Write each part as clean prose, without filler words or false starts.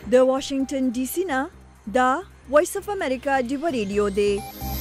د واشنگټن ډي سي نه دا وایس اف امریکا ډیو ریډیو دی.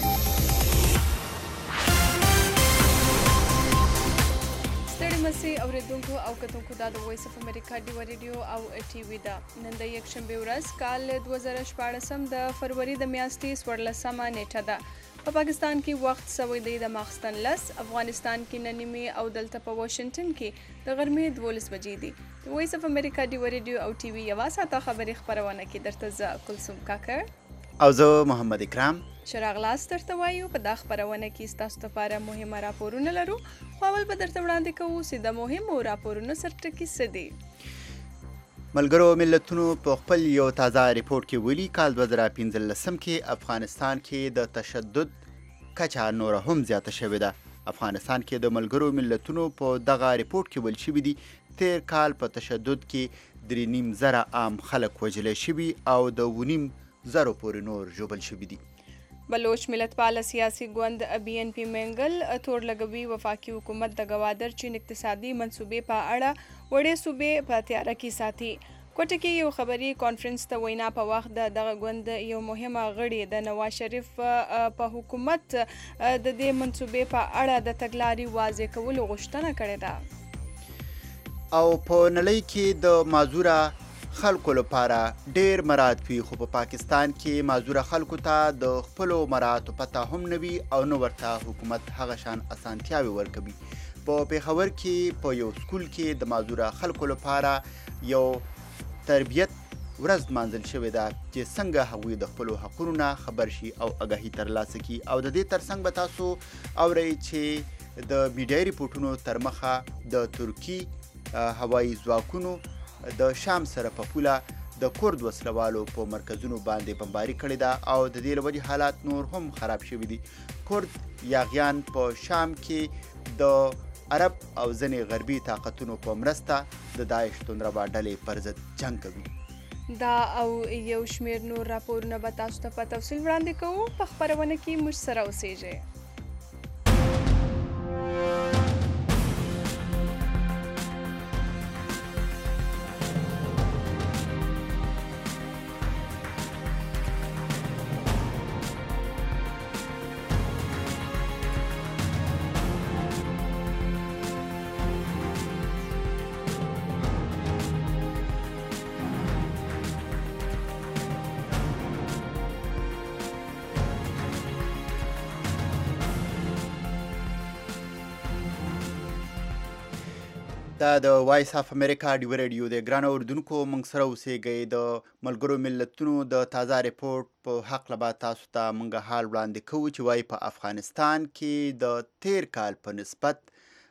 ستړي مسي اوریدونکو او کتونکو دا د وایس اف امریکا ډیو ریډیو او ټي وي ده. نن د یکشنبه ورځ کال 2014 د فروری د میاشتې 14مه نیټه ده. په پاکستان کې وخت سوی دی د ماخستن 10، افغانستان کې ننیمي او دلته په واشنگټن کې د غرمې 12 بجې دي. د وایس اف امریکا ډیو ریډیو او ټي وي یوه ساعته خبري خپرونه کې درته زه کلثوم کاکړ او زه محمد اکرام شراغ لاس درته وایو. په دا خپرونه کې ستاسو لپاره مهمه راپورونه لرو، خو اول به درته وړاندې کوو چې د مهمو راپورونو سرټکي څه دي. ملګرو ملتونو په خپل یو تازه ریپورت کې ویلي کال 2015 کې افغانستان کې د تشدد کچه نوره هم زیاته شوې ده. افغانستان کې د ملګرو ملتونو په دغه ریپورت کې ویل شوي دي تیر کال په تشدد کې 3.5 عام خلک وژل شوي او د 9.5 پورې نور ژوبل شوي دي. بلوچ ملتپاله سیاسي ګوند BNP منګل تور لګوي وفاقي حکومت د ګوادر چین اقتصادي منصوبې په اړه وړې صوبې په تیاره کې ساتي. کوټه کې یو خبري کانفرنس ته وینا په وخت دغه ګوند یو مهمه غړي د نواز شریف په حکومت د دې منصوبې په اړه د تګلاري واضح کولو غوښتنه کړې ده. او په نړۍ کې د معذوره خلکو لپاره ډیر مراد وي، خو په پاکستان کې معذوره خلکو ته د خپلو مراتو پته هم نه وي او نه ورته حکومت هغه شان اسانتیاوې ورکوي. په پېښور کې په یو سکول کې د معذوره خلکو لپاره یو تربیت ورځ لمانځل شوې ده چې څنګه هغوی د خپلو حقونو نه خبر شي او آګاهي ترلاسه کړي. او د دې ترڅنګ به تاسو اورئ چې د میډیا ریپورټونو تر مخه د ترکي هوایي ځواکونو د شام سره په پوله د کورد وسلوالو په مرکزونو باندې بمباري کړې ده او د دې له وجې حالات نور هم خراب شوي دي. کورد یاغیان په شام کې د عرب او ځینې غربي طاقتونو په مرسته د داعش توندربا ډلې پر ضد جنګ کوي. دا او یو شمیر نور راپورونه به تاسو ته په تفصیل وړاندې کوو. په خپرونه کې موږ سره اوسیږئ. دا د وایس اف امریکا ډیو ریډیو د ګرانو اردوونکو موږ سره اوسېږئ. د ملګرو ملتونو د تازه ریپورت په هکله به تاسو ته موږ حال وړاندې کوو چې وایي په افغانستان کې د تیر کال په نسبت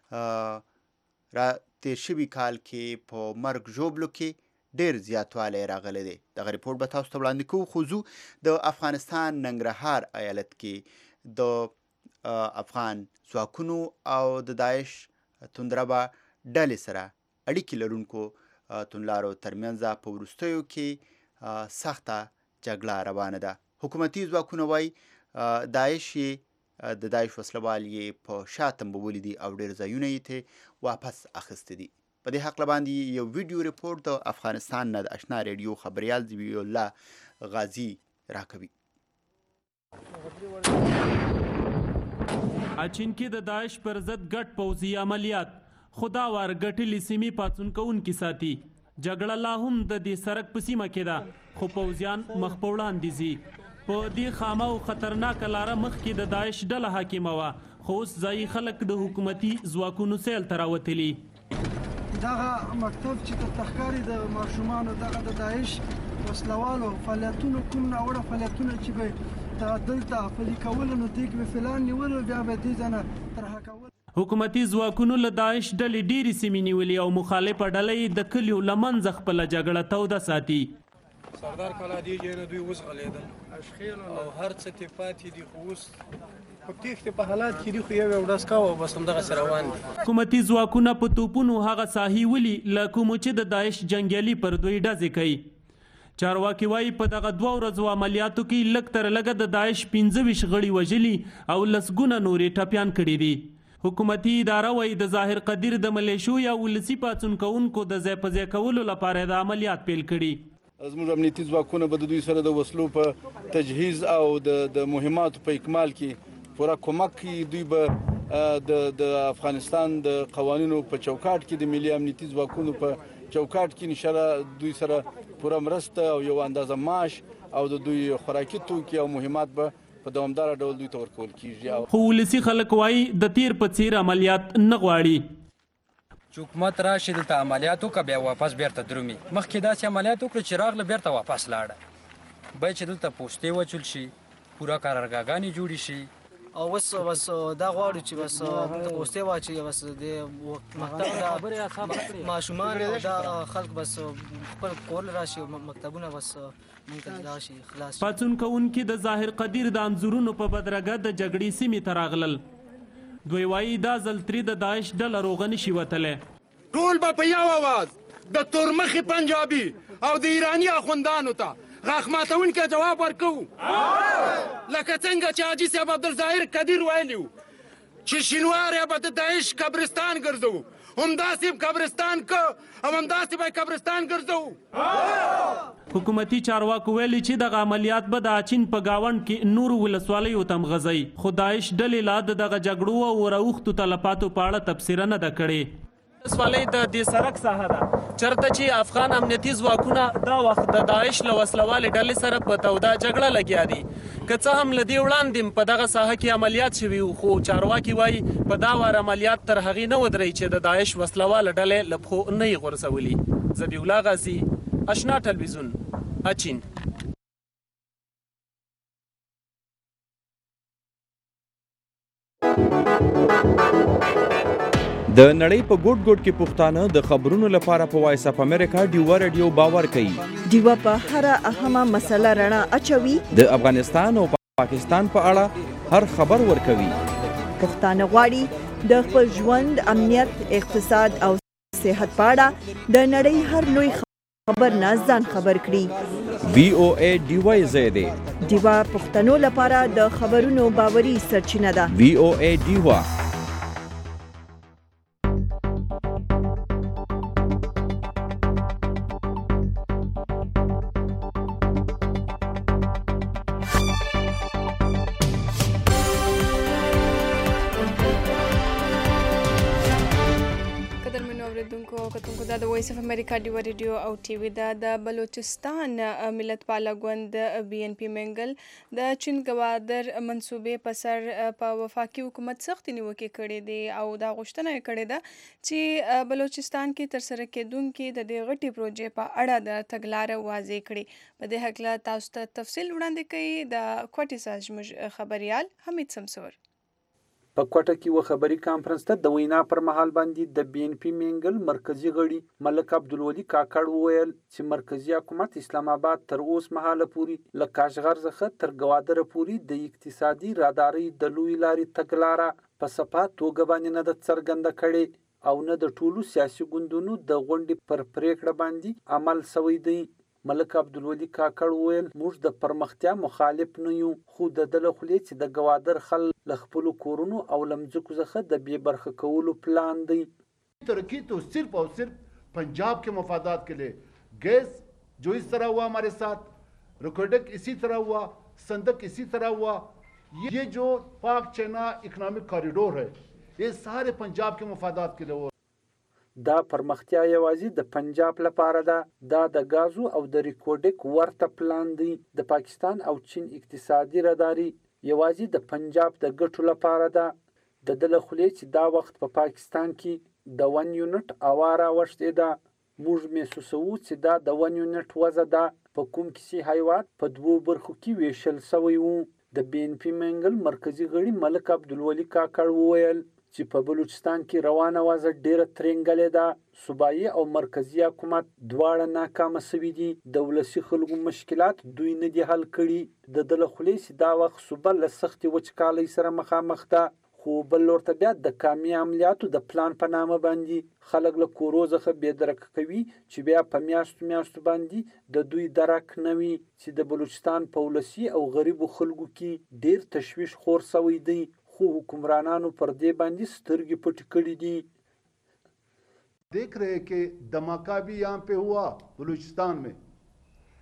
تیر شوي کال کې په مرګ ژوبلو کې ډیر زیاتوالی راغلی دی. دغه ریپورت به تاسو ته وړاندې کوو. خو زو د افغانستان ننګرهار ایالت کې د افغان ځواکونو او د داعش توندربا ډلې سره اړیکې لرونکو توندلارو ترمنځ په وروستیو کې سخته جګړه روانه ده. حکومتي ځواکونه وایي داعش د داعش وسلوال یې په شا تمبولي دي او ډېر ځایونه یې ته واپس اخیستي دي. په دې هکله باندې یو ویډیو ریپورټ د افغانستان نه د اشنا ریډیو خبریال ذبیح الله غازي راکوي. اچین کې د داعش پر ضد ګډ پوځي عملیات خدا وار ګټلې سیمې پاڅون کوونکي ساتي. جګړه لا هم د دې سرک په سیمه کې ده، خو پوځیان مخ په وړاندې ځي. په دې خامه او خطرناکه لاره مخکې د داعش ډله حاکمه وه، خو اوس ځایي خلک د حکومتي ځواکونو سیل ته راوتلي. دغه مکتب چې د تخکاري د ماشومانو دغه د داعش وسلوالو فعالیتونو کوم ناوړه فعالیتونه چې به دلته پلي کول نو دوی به فلان نیول بیا به دې ځنه ترحه کول. حکومتي ځواکونو له داعش ډلې ډېرې سیمې نیولې او مخالفه ډله یې د کلیو له منځه خپله جګړه توده ساتي. سردار کلا دې ځای نه دوی اوس غلیدل او هر څه ترې پاتې دي، خو اوس په تېښتې په حالات کې دي، خو یو ورځ کوه او بس همدغسې روان دي. حکومتي ځواکونه په توپونو هغه ساحې ولي له کومو چې د داعش جنګیالي پر دوی ډزې کوي. چارواکي وایي په دغه 2 ورځو عملیاتو کې لږ تر لږه د داعش 25 غړي وژلي او لسګونه نورې ټپیان کړي دي. حکومتي اداره وایي د ظاهر قدیر د ملیشو یا ولسي پاڅون کوونکو د ځای په ځای کولو لپاره د عملیات پیل کړي. زموږ امنیتي ځواکونه به د دوی سره د وسلو په تجهیز او د مهماتو په اکمال کې پوره کومک کوي. دوی به د افغانستان د قوانینو په چوکاټ کې د ملي امنیتي ځواکونو په چوکاټ کې انشاءالله دوی سره پوره مرسته او یو اندازه معاش او د دوی خوراکي توکي او مهمات به په دوامدار ډول دوی ته ورکول کیږي. خو ولسي خلک وایي د تیر په څیر عملیات نه غواړي. چې حکومت راشي دلته عملیات وکړه بیا واپس بیرته درومي. مخکې داسې عملیات وکړو چې راغله بیرته واپس لاړه. باید چې دلته پوستې وچول شي، پوره قرارګاهګانې جوړې شي. او بس دا غواړو چې بس د پوستې واچي، بس د مکتب د ماشومان او دا خلک بس خپل کور راشي، مکتبونه بس مونږ ته راشي خلاص. پاڅون کوونکي د ظاهر قدیر د انځورونو په بدرګه د جګړې سیمې ته راغلل. دوی وایي دا ځل ترې د داعش ډله روغه نشي وتلی. ټول به په یو اواز د تورمخي پنجابي او د ایراني اخوندانو ته غاښ ماتونکی جواب ورکوو، لکه څنګه چې حاجي صاحب عبدالظاهر قدیر ویلي وو چې شینواری به د داعش قبرستان ګرځوو، همداسې قبرستان که او همداسې به قبرستان ګرځوو. حکومتي چارواکو ویلي چې دغه عملیات به د اچین په گاونډ کې نورو ولسوالیو ته هم غځوي. خو داعش ډلې لا د دغه جګړو او راوښتو تلفاتو په اړه تبصره نه ده کړې. ولسوالۍ د دې سرک ساحه ده چېرته چې افغان امنیتي ځواکونه دا وخت د داعش له وسلوالې ډلې سره په توده جګړه لګیا دي. که څه هم له دې وړاندې په دغه ساحه کې عملیات شوي وو، خو چارواکي وایي په دا وار عملیات تر هغې نه ودرئ چې د داعش وسلواله ډلې له پښو نه یې غورځولي. ذبیح الله غازي، اشنا ټلویزیون، اچین. د نړۍ په ګوټ ګوټ کې پښتانه د خبرونو لپاره په وایس اف امریکا ډیوا رادیو باور کوي. ډیوا په هر اهمه مسله رڼا اچوي. د افغانستان او پاکستان په اړه هر خبر ورکوي. پښتانه غواړي د خپل ژوند، امنیت، اقتصاد او صحت په اړه د نړۍ هر لوی خبر نه ځان خبر کړي. VOA ډیوا زیاده ډیوا پښتنو لپاره د خبرونو باوري سرچینه ده. VOA ډیوا. کتونکو دا د وایس اف امریکا ډیوا ریډیو او ټي وي دا د بلوچستان ملت پاله ګوند BNP منګل د چین ګوادر منصوبې په سر په وفاقي حکومت سختې نیوکې کړې دي او دا غوښتنه یې کړې ده چې بلوچستان کې ترسره کېدونکې د دې غټې پروژې په اړه د تګلاره واضح کړي. په دې هکله تاسو ته تفصیل وړاندې کوي د کوټې څخه زموږ خبریال حمید سمسور. په کوټه کې و خبري کانفرنس ته د وینا پر مهال باندې د BNP منګل مرکزی غړي ملک عبدالولي کاکړ وویل چې مرکزی حکومت اسلام آباد تر اوس مهاله پوري له کاشغر څخه تر ګوادر پوري د اقتصادي راداري د لوی لارې تګلاره په صفات توګه باندې نه د څرګنده کړي او نه د ټولو سیاسي ګوندونو د غونډې پر پریکړه باندې عمل شوی دی. ملک عبدالولي کاکړ وویل موږ د پرمختیا مخالف نه یو، خو د دله خولې چې د ګوادر خل له خپلو کورونو او لمځکو څخه د بې برخه کولو پلان دی. ترقی تو صرف اور صرف पंजाब के मफादात के लिए, गैस जो इस तरह हुआ हमारे साथ, रिकॉर्डक इसी तरह हुआ, संदक इसी तरह हुआ, ये जो पाक चैना इकोनॉमिक कॉरिडोर है ये सारे पंजाब के मफादात के लिए. دا پرمختیا یوازې د پنجاب لپاره ده. دا د غازو او د ریکورډک ورته پلان دی. د پاکستان او چین اقتصادي راداري یوازې د پنجاب د ګټو لپاره ده. د دله خولې چې دا وخت په پاکستان کې د 1 یونټ اواره وشتې ده. موږ محسوسوو چې دا د 1 یونټ وزه ده په کوم کسی حیوات په 2 برخو کې ویشل سوی وو. د BNP منګل مرکزی غړي ملک عبدالولي کاکړ وویل چې په بلوچستان کې روانه وضع ډیره ترنګلې ده. صوبایي او مرکزی حکومت دواړه ناکامه شوي دي. د ولسي خلکو مشکلات دوی نه دي حل کړي. د دله خولې چې دا وخت صوبه له سختې وچکالۍ سره مخامخ ده، خو بل لور ته بیا د کامي عملیاتو د پلان په نامه باندې خلک له کورو څخه بېدرکه کوي چې بیا په میاشتو باندې د دوی درک نه وي چې د بلوچستان په ولسي او غریبو خلکو کې ډیر تشویش خور شوی دی. خو حکمرانانو پر دې باندې سترګې پټې کړې دي. देख रहे कि धमाका भी यहाँ पे हुआ बलूचिस्तान में,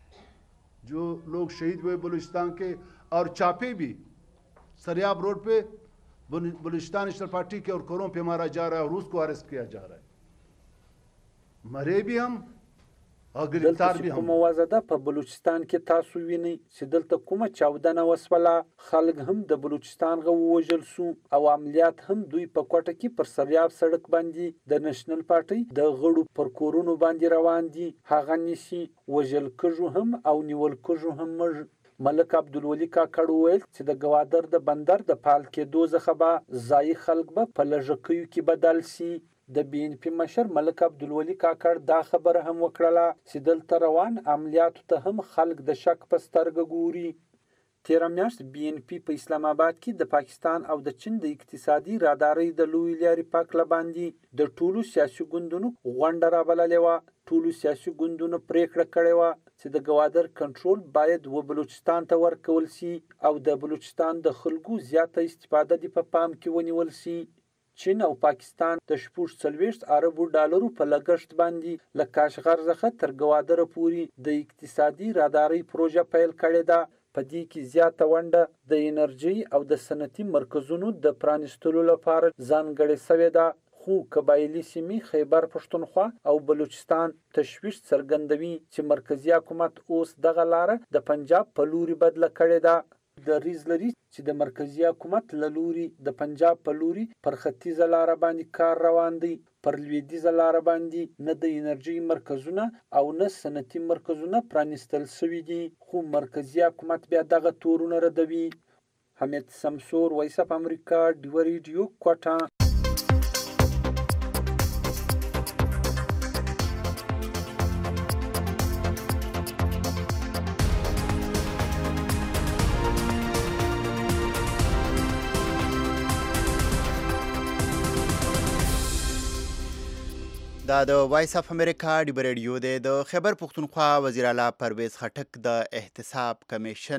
जो लोग शहीद हुए बलूचिस्तान के, और चापे भी सरियाब रोड पे बलूचिस्तान नेशनल पार्टी के और कोरों पे मारा जा रहा है और उसको अरेस्ट किया जा रहा है। मरे भी हम और गिरफ्तार भी हम। موازه ده په بلوچستان کې تاسو وینئ چې دلته کومه چاودنه وسوله، خلک هم د بلوچستان غو وژل سو او عملیات هم دوی په کوټه کې پر سریاب سړک باندې د نېشنل پارټي د غړو پر کورونو باندې روان دي، هغه نشي وژل کېږو هم او نیول کېږو هم. ملک عبدالولي کاکړ وویل چې د ګوادر د بندر د فعال کېدو څخه به ځایي خلک به په لږکیو کې بدل سي. د بي ان پي مشر ملک عبدالولي کاکړ دا خبره هم وکړله چې دلته روان عملیاتو ته هم خلک د شک په سترګه ګوري. تیره میاشت بي ان پي په اسلام آباد کې د پاکستان او د چین د اقتصادي رادارۍ د لوی لارې پاکله باندې د ټولو سیاسي ګوندونو غونډه رابللې وه. ټولو سیاسي ګوندونو پریکړه کړې وه چې د ګوادر کنټرول باید و بلوچستان ته ورکول سي او د بلوچستان د خلکو زیاته استفاده دې په پام کې ونیول سي. چین او پاکستان د 40 اربو ډالرو په لګښت باندې له کاشغر څخه تر ګوادره پورې د اقتصادي رادارۍ پروژه پیل کړې ده. په دې کې زیاته ونډه د انرژي او د صنعتي مرکزونو د پرانیستلو لپاره ځانګړې شوې ده. خو قبایلي سیمې خیبر پښتونخوا او بلوچستان تشویش څرګندوي چې مرکزی حکومت اوس دغه لاره د پنجاب په لوري بدله کړې ده. د ریز لري چې د مرکزی حکومت له لوري د پنجاب په لوري پر ختیځه لاره باندې کار روان دی، پر لویدیځه لاره باندې نه د انرژي مرکزونه او نه صنعتي مرکزونه پرانیستل شوي دي، خو مرکزی حکومت بیا دغه تورونه ردوي. حمید سمسور، وایس اف امریکا، ډیو ریډیو، کوټه. دا د وایس اف امریکا ډیو ریډیو دی. د خیبر پښتونخوا وزیر اعلی پرویز خټک د احتساب کمیشن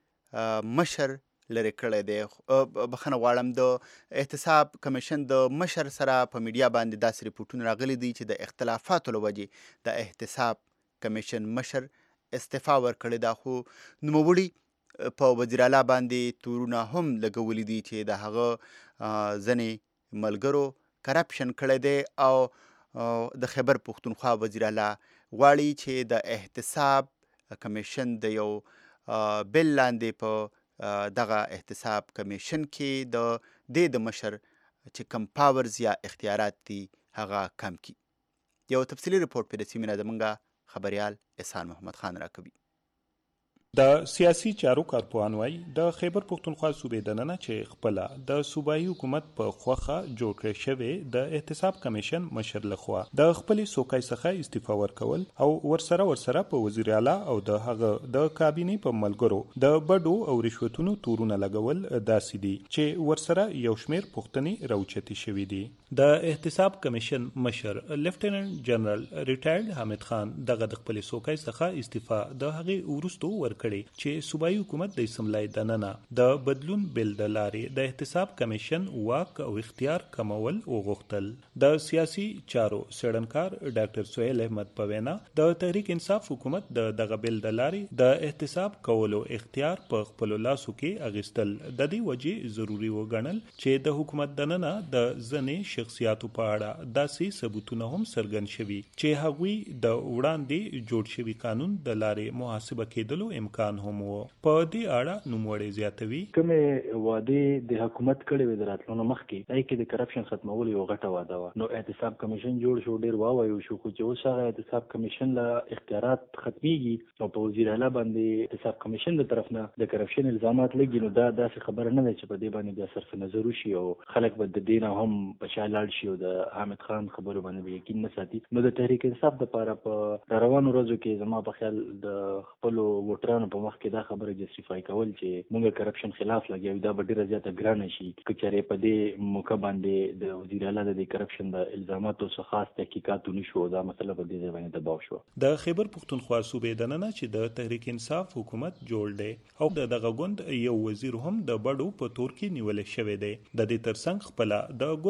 مشر لرې کړی دی. بخښنه غواړم، د احتساب کمیشن د مشر سره په میډیا باندې داسې ریپورټونه راغلي دي چې د اختلافاتو له وجې د احتساب کمیشن مشر استعفا ورکړې ده، خو نوموړي په وزیر اعلی باندې تورونه هم لګولي دي چې د هغه ځینې ملګرو کرپشن کړی دی او د خیبر پښتونخوا وزیر اعلی غواړي چې د احتساب کمیشن د یو بل لاندې په دغه احتساب کمیشن کې د دې د مشر چې کم پاورز یا اختیارات دي هغه کم کی. یو تفصیلی رپورټ په رسمي نه زمونږ خبريال احسان محمد خان راکوي. د سیاسي چارو کارپوهان وایي د خیبر پښتونخوا صوبې دننه چې خپله د صوبایي حکومت په خوښه جوړ کړی شوی د احتساب کمیشن مشر لخوا د خپلې څوکۍ څخه استعفا ورکول او ورسره په وزیر اعلی او د هغه د کابینې په ملګرو د بډو او رشوتونو تورونه لګول داسې دي چې ورسره یو شمیر پوښتنې راوچتې شوي دي. د احتساب کمیشن مشر لیفټیننټ جنرال ریټایرډ حامد خان دغه د خپلې څوکۍ څخه استعفا د هغې وروستو ورکړي چې صوبایي حکومت د اسمبلۍ دننه د بدلون بل د لارې د احتساب کمیشن واک او اختیار کمول وغوښتل. د سیاسي چارو څېړنکار ډاکټر سهیل احمد په وینا د تحریک انصاف حکومت د دغه بل د لارې د احتساب کولو اختیار په خپلو لاسو کې اخیستل د دې وجې ضروري وګڼل چې د حکومت دننه د ځینې شخصیاتو په اړه داسې ثبوتونه هم څرګند شوي چې هغوی د وړاندې جوړ شوي قانون د لارې محاسبه کېدلو امکان هم و. په دې اړه نوموړی زیاتوي کومې وعدې د حکومت کړې وې د راتلونو مخکې هغې کې د کرپشن ختمولو یو غټه وعده وه. نو احتساب کمیشن جوړ شو، ډېر ووایو شو، خو چې اوس هغه احتساب کمیشن له اختیارات ختمیږي او په وزیر اعلی باندې احتساب کمیشن د طرف نه د کرپشن الزامات لګي، نو دا داسې خبره نه ده چې په دې باندې بیا صرف نظر وشي او خلک به د دې نه هم په شا لاړ شي او د حامد خان خبرو باندې به یقین نه ساتي. نو د تحریک انصاف دپاره په روانو ورځو کې زما په خیال د خپلو ووټرانو په مخ کې دا خبره جسټیفای کول چې موږ کرپشن خلاف لګیو دا به ډېره زیاته ګرانه شي که چېرې په دې موقع باندې د وزیر اعلی د کرپشن د الزاماتو څخه خاص تحقیقات ونه شو، دا مسله په دې ځای باندې دباو شو. د خیبر پښتونخوا صوبې دننه چې د تحریک انصاف حکومت جوړ دی او دغه ګوند یو وزیر هم د بډو په تور کې نیول شوی دی. د دې ترڅنګ خپله د ګوند د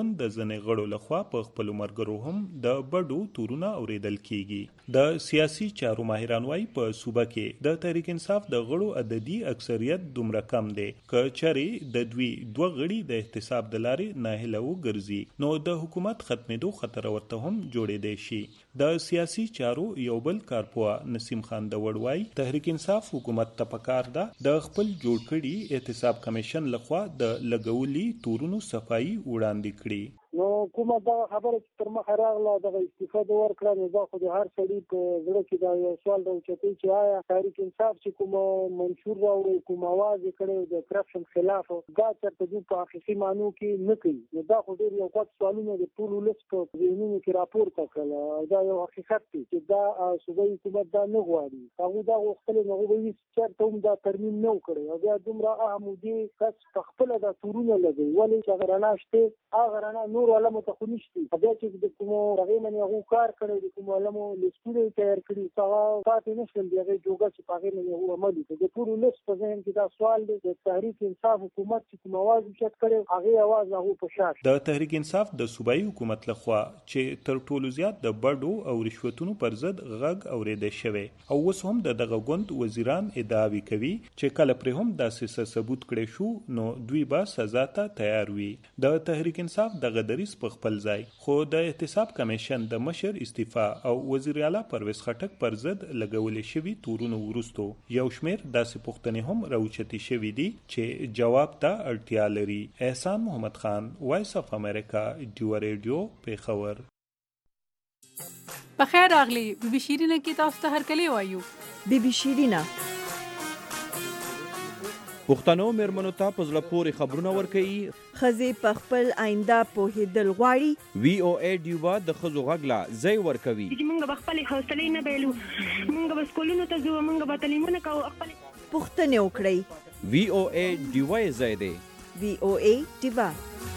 ځنې غړو لخوا په خپلو ملګرو هم د بډو تورونه اوریدل کیږي. د سیاسي چارو ماهران وايي په صوبه کې د تحریک انصاف د غړو عددي اکثریت دومره کم دی که چېرې د دوی دوه غړي د احتساب د لارې ناهیله وګرځي نو د حکومت ختمېدو خطر ورته هم جوړېدی شي. د سیاسي چارو یو بل کارپوه نسیم خان داوړ وايي تحریک انصاف حکومت ته پکار ده د خپل جوړ کړي احتساب کمیشن لخوا د لګولي تورونو صفایي وړاندې کړي. نو کومه دا خبره چې تر مخه راغله دغه استفاده ورکړه نو دا خو د هر سړي په زړه کې دا یو سوال راوچتوي چې آیا تحریک انصاف چې کوم منشور راوړي کوم اواز یې کړی د کرپشن خلاف دا چېرته دوی په حقیقي معنو کې نه کوي نو دا خو ډېر یو غټ سوالونه د ټول ولس په ذهنونو کې راپورته کړل دا یو حقیقت دی چې دا صوبایي حکومت دا نه غواړي هغوی دا غوښتل نو هغوی به چېرته هم دا ترمیم نه وکړی او بیا دومره اهم دی کس په خپله دا تورونه لګوي ولې چې هغه رڼا شته هغه رڼا نور علمو ته خو نشته بیا چې د کومو هغې باندې هغو کار کړی د کومو علمو لیستونه یې تیار کړي هغه پاتې نه شول د هغې جوګه چې په هغې باندې هغو عمل وکړي د ټول ولس په ذهن کې دا سوال دی د تحریک انصاف حکومت چې کوم اواز اوچت کړی هغې اواز هغو په شا د تحریک انصاف د صوبایي حکومت لخوا چې تر ټولو زیات د بډو او رشوتونو پر ضد غږ اورېدی شوی او اوس هم د دغه ګوند وزیران ادعاوې کوي چې کله پرې هم داسې څه ثبوت کړی شو نو دوی به سزا ته تیار وي. د تحریک انصاف دغه دریځ په خپل ځای خو د احتساب کمیشن د مشر استعفا او وزیر اعلی پرویز خټک پر ضد لګولې شوي تورونو وروستو یو شمېر داسې پوښتنې هم راوچتې شوي دي چې جواب ته اړتیا لري. احسان محمد خان وایس اف امریکا ډیو ریډیو پیښور. بخیر راغلی بی بی شیرینه کې تاسو ته هرکلی وایو. بی بی شیرینه پښتنو میرمنو ته په زړه پورې خبرونه ورکوي ښځې په خپل آینده پوهېدل غواړي. وی او ای ډیوبا د ښځو غږ لا ځای ورکوي چې موږ به خپلې حوصلې نه بایلو موږ به سکولونو ته ځو موږ به تعلیمونه کوو پوښتنې وکړئ. وی او ای ډیوبا یې ځای دی. وی او ای ډیوبا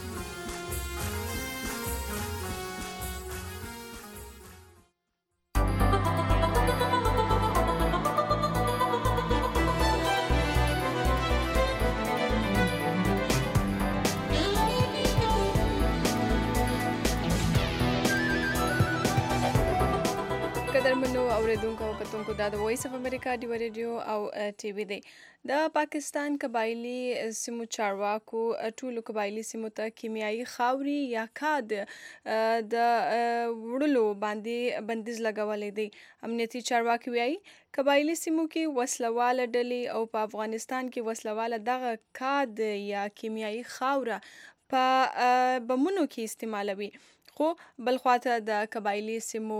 قدرمنو اوریدونکو او کتونکو دا د وایس اف امریکا ډیو ریډیو او ټي وي دی. د پاکستان قبایلی سیمو چارواکو ټولو قبایلی سیمو ته کیمیاوي خاوري یا کاد د وړلو باندې بندیز لګولی دی. امنیتي چارواکي وایي قبایلی سیمو کې وسلواله ډلې او په افغانستان کې وسلواله دغه کاد یا کیمیاوي خاوره په بمونو کې استعمالوي. خو بل خواته د قبایلی سیمو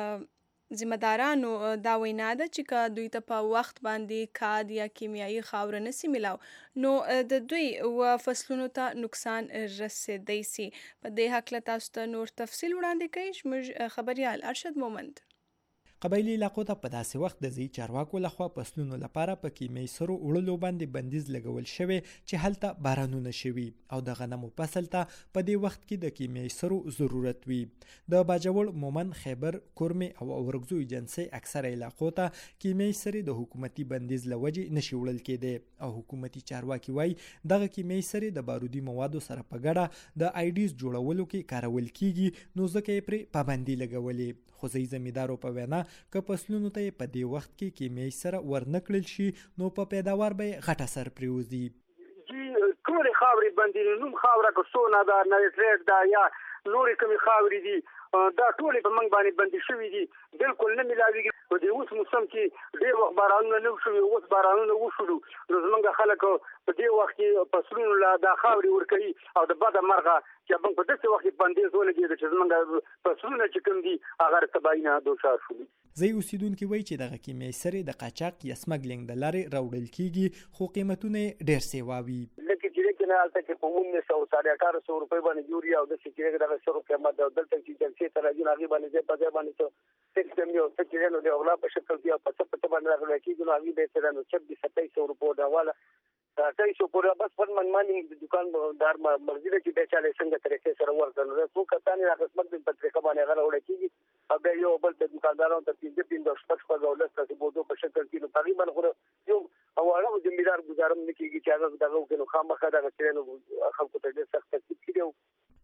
ذمہدارانو دا وینا ده چې که دوی ته په وخت باندې کاد یا کیمیاوي خاوره نسی میلاو نو د دوی و فصلونو ته نقصان رسیدی سي. په دې هکله تاسو ته نور تفصیل وړاندې کوي زموږ خبریال ارشد مومند. قبایلی علاقو ته په داسې وخت د ځایي چارواکو لخوا فصلونو لپاره په کیمیاوي سرو وړلو باندې بندیز لګول شوی چې هلته بارانونه شوي او د غنمو فصل ته په دې وخت کې د کیمیاوي سرو ضرورت وي. د باجوړ، مومن، خیبر، کورمې او اورګزو ایجنسۍ اکثره علاقو ته کیمیاوي سرې د حکومتي بندیز له وجې نشي وړل کېدی او حکومتي چارواکي وایي دغه کیمیاوي سرې د بارودي موادو سره په ګډه د آیډیز جوړولو کې کارول کیږي نو ځکه یې پرې پابندي لګولې. خو ځایي زمیندارو په وینا که فصلونو ته په دې وخت کې کیمیاوي سره ورنکړل شي نو په پیداوار به یې غټ اثر پرېوځي. ټولې خاورې بندې نوم خاوره که سونه ده نایټریټ ده یا نورې کومې خاورې دي دا ټولې په موږ باندې بندې شوي دي بالکل نه میلاویږي. په دې اوس موسم کې ډېر وخت بارانونه نه شوي اوس بارانونه وشولو نو زموږ خلک په دې وخت کې فصلونو له دا خاورې ورکوي او د بده مرغه چې موږ په داسې وخت کې بندیز ولګېده چې زموږ فصلونه چې کوم دي هغه تباهي نه دوچار شولي. ځایي اوسیدونکي وایي چې دغه کیمیاوي سرې د قاچاق یا سمګلینګ د لارې راوړل کیږي خو قیمتونه یې ډېر سیوا وي. لکه چې نه هلته کې په 1900 روپۍ باندې یوریا او داسې چې دغه سرو قیمت او دلته چې جلسې ته راځي هغې باندې ځای په ځای باندې سیستم یو څه چې نو د اغلا په شکل کې او په څه په باندې راغلی کېږي نو هغې به یې سره نو 2600 روپو ډول 250 پورې بس پر منماني د دکاندار مرضي ده چې بیا چاله څنګه طریقې سره ورکړو څو کسان یې قسمت په طریقه باندې هغه راوړی کېږي او بیا یو بل د دکاندارانو ته 15 شپږ او لس تاسو بودو په شکل کې نو تقریبا خو یو او هغه زمیندار ګزارم نه کېږي چې هغه دغه نو خامخا دغه چې نو خلکو ته ډېر سخت تکلیف کېږي.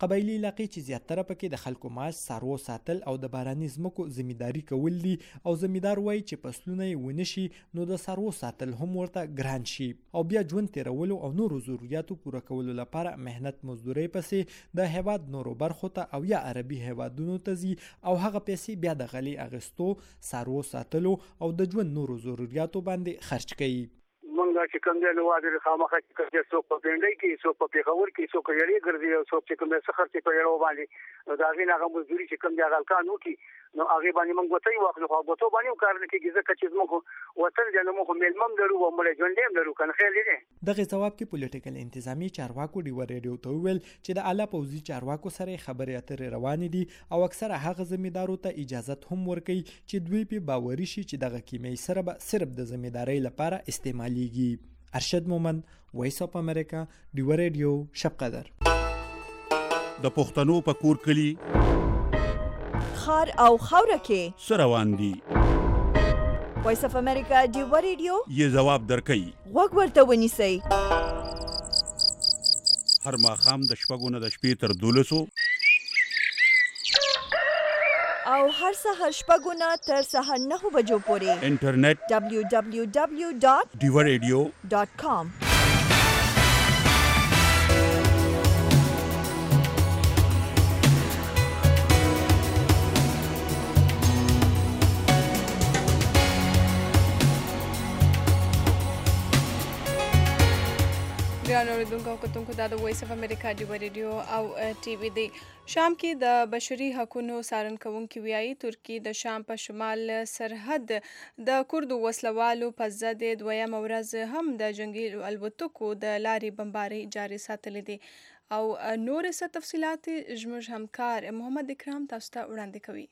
قبایلي علاقې چې زیاتره پکې د خلکو معاش، څاروو ساتل او د باراني ځمکو زمینداري کول دي او زمیندار وایي چې فصلونه یې ونشي نو د څاروو ساتل هم ورته ګران شي او بیا ژوند تیرولو او نورو ضرورتو پوره کولو لپاره مهنت مزدوري پسې د هیواد نورو برخو ته او یا عربي هیوادونو ته ځي او هغه پیسې بیا د غلې اغستو، څاروو ساتلو او د ژوند نورو ضرورتو باندې خرج کوي. مونږ چې کوم دی نو واده خامخا چې څوک په پنډۍ کې، څوک په پیښور کې، څوک یې ګرځي او څوک چې کوم څه خرڅ په یړو باندې نو دا غي هغه مزدوري چې کوم دی هغه کانو کې نو هغه باندې مونږ وته واخلو خو وته باندې کار نه کیږي ځکه چې موږ وطن دی نو موږ ملمم درو او مړ ژوندې درو کنه خیر دی. دغه جواب کې پولیټیکل انتظامی چارواکو ډیو ریډیو ته ویل چې د اعلی پوځي چارواکو سره خبرې اترې روانې دي او اکثره هغه زمیندارو ته اجازه هم ورکوي چې دوی په باوري شي چې دغه کیمیاوي سره به صرف د زمیندارۍ لپاره استعماليږي. ارشد مومند، وایس اف امریکا، ډیو ریډیو، شب قدر. د پښتنو په کور کلی خار او خاوره کې سره روان دي. وایس اف امریکا ډیو ریډیو یې جواب درکړي. وګ ورته ونیسئ. هر ماښام د شپږو نه د شپې تر 12 او هر سهار شپږو نه تر سهار 9 بجو پورې انټرنیټ www.diwaradio.com. ګران اوریدونکو او کتونکو دا د وایس اف امریکا ډیو ریډیو او ټي وي دی. شام کې د بشري حقوقو څارن کوونکي ویايي ترکی د شام په شمال سرحد د کردو وسلوالو په ضد دویم ورځ هم د جنگي الوتکو د لارې بمباري جاري ساتلې دي او نور څه تفصيلات زموږ همکار محمد اکرام تاسو ته وړاندې کوي.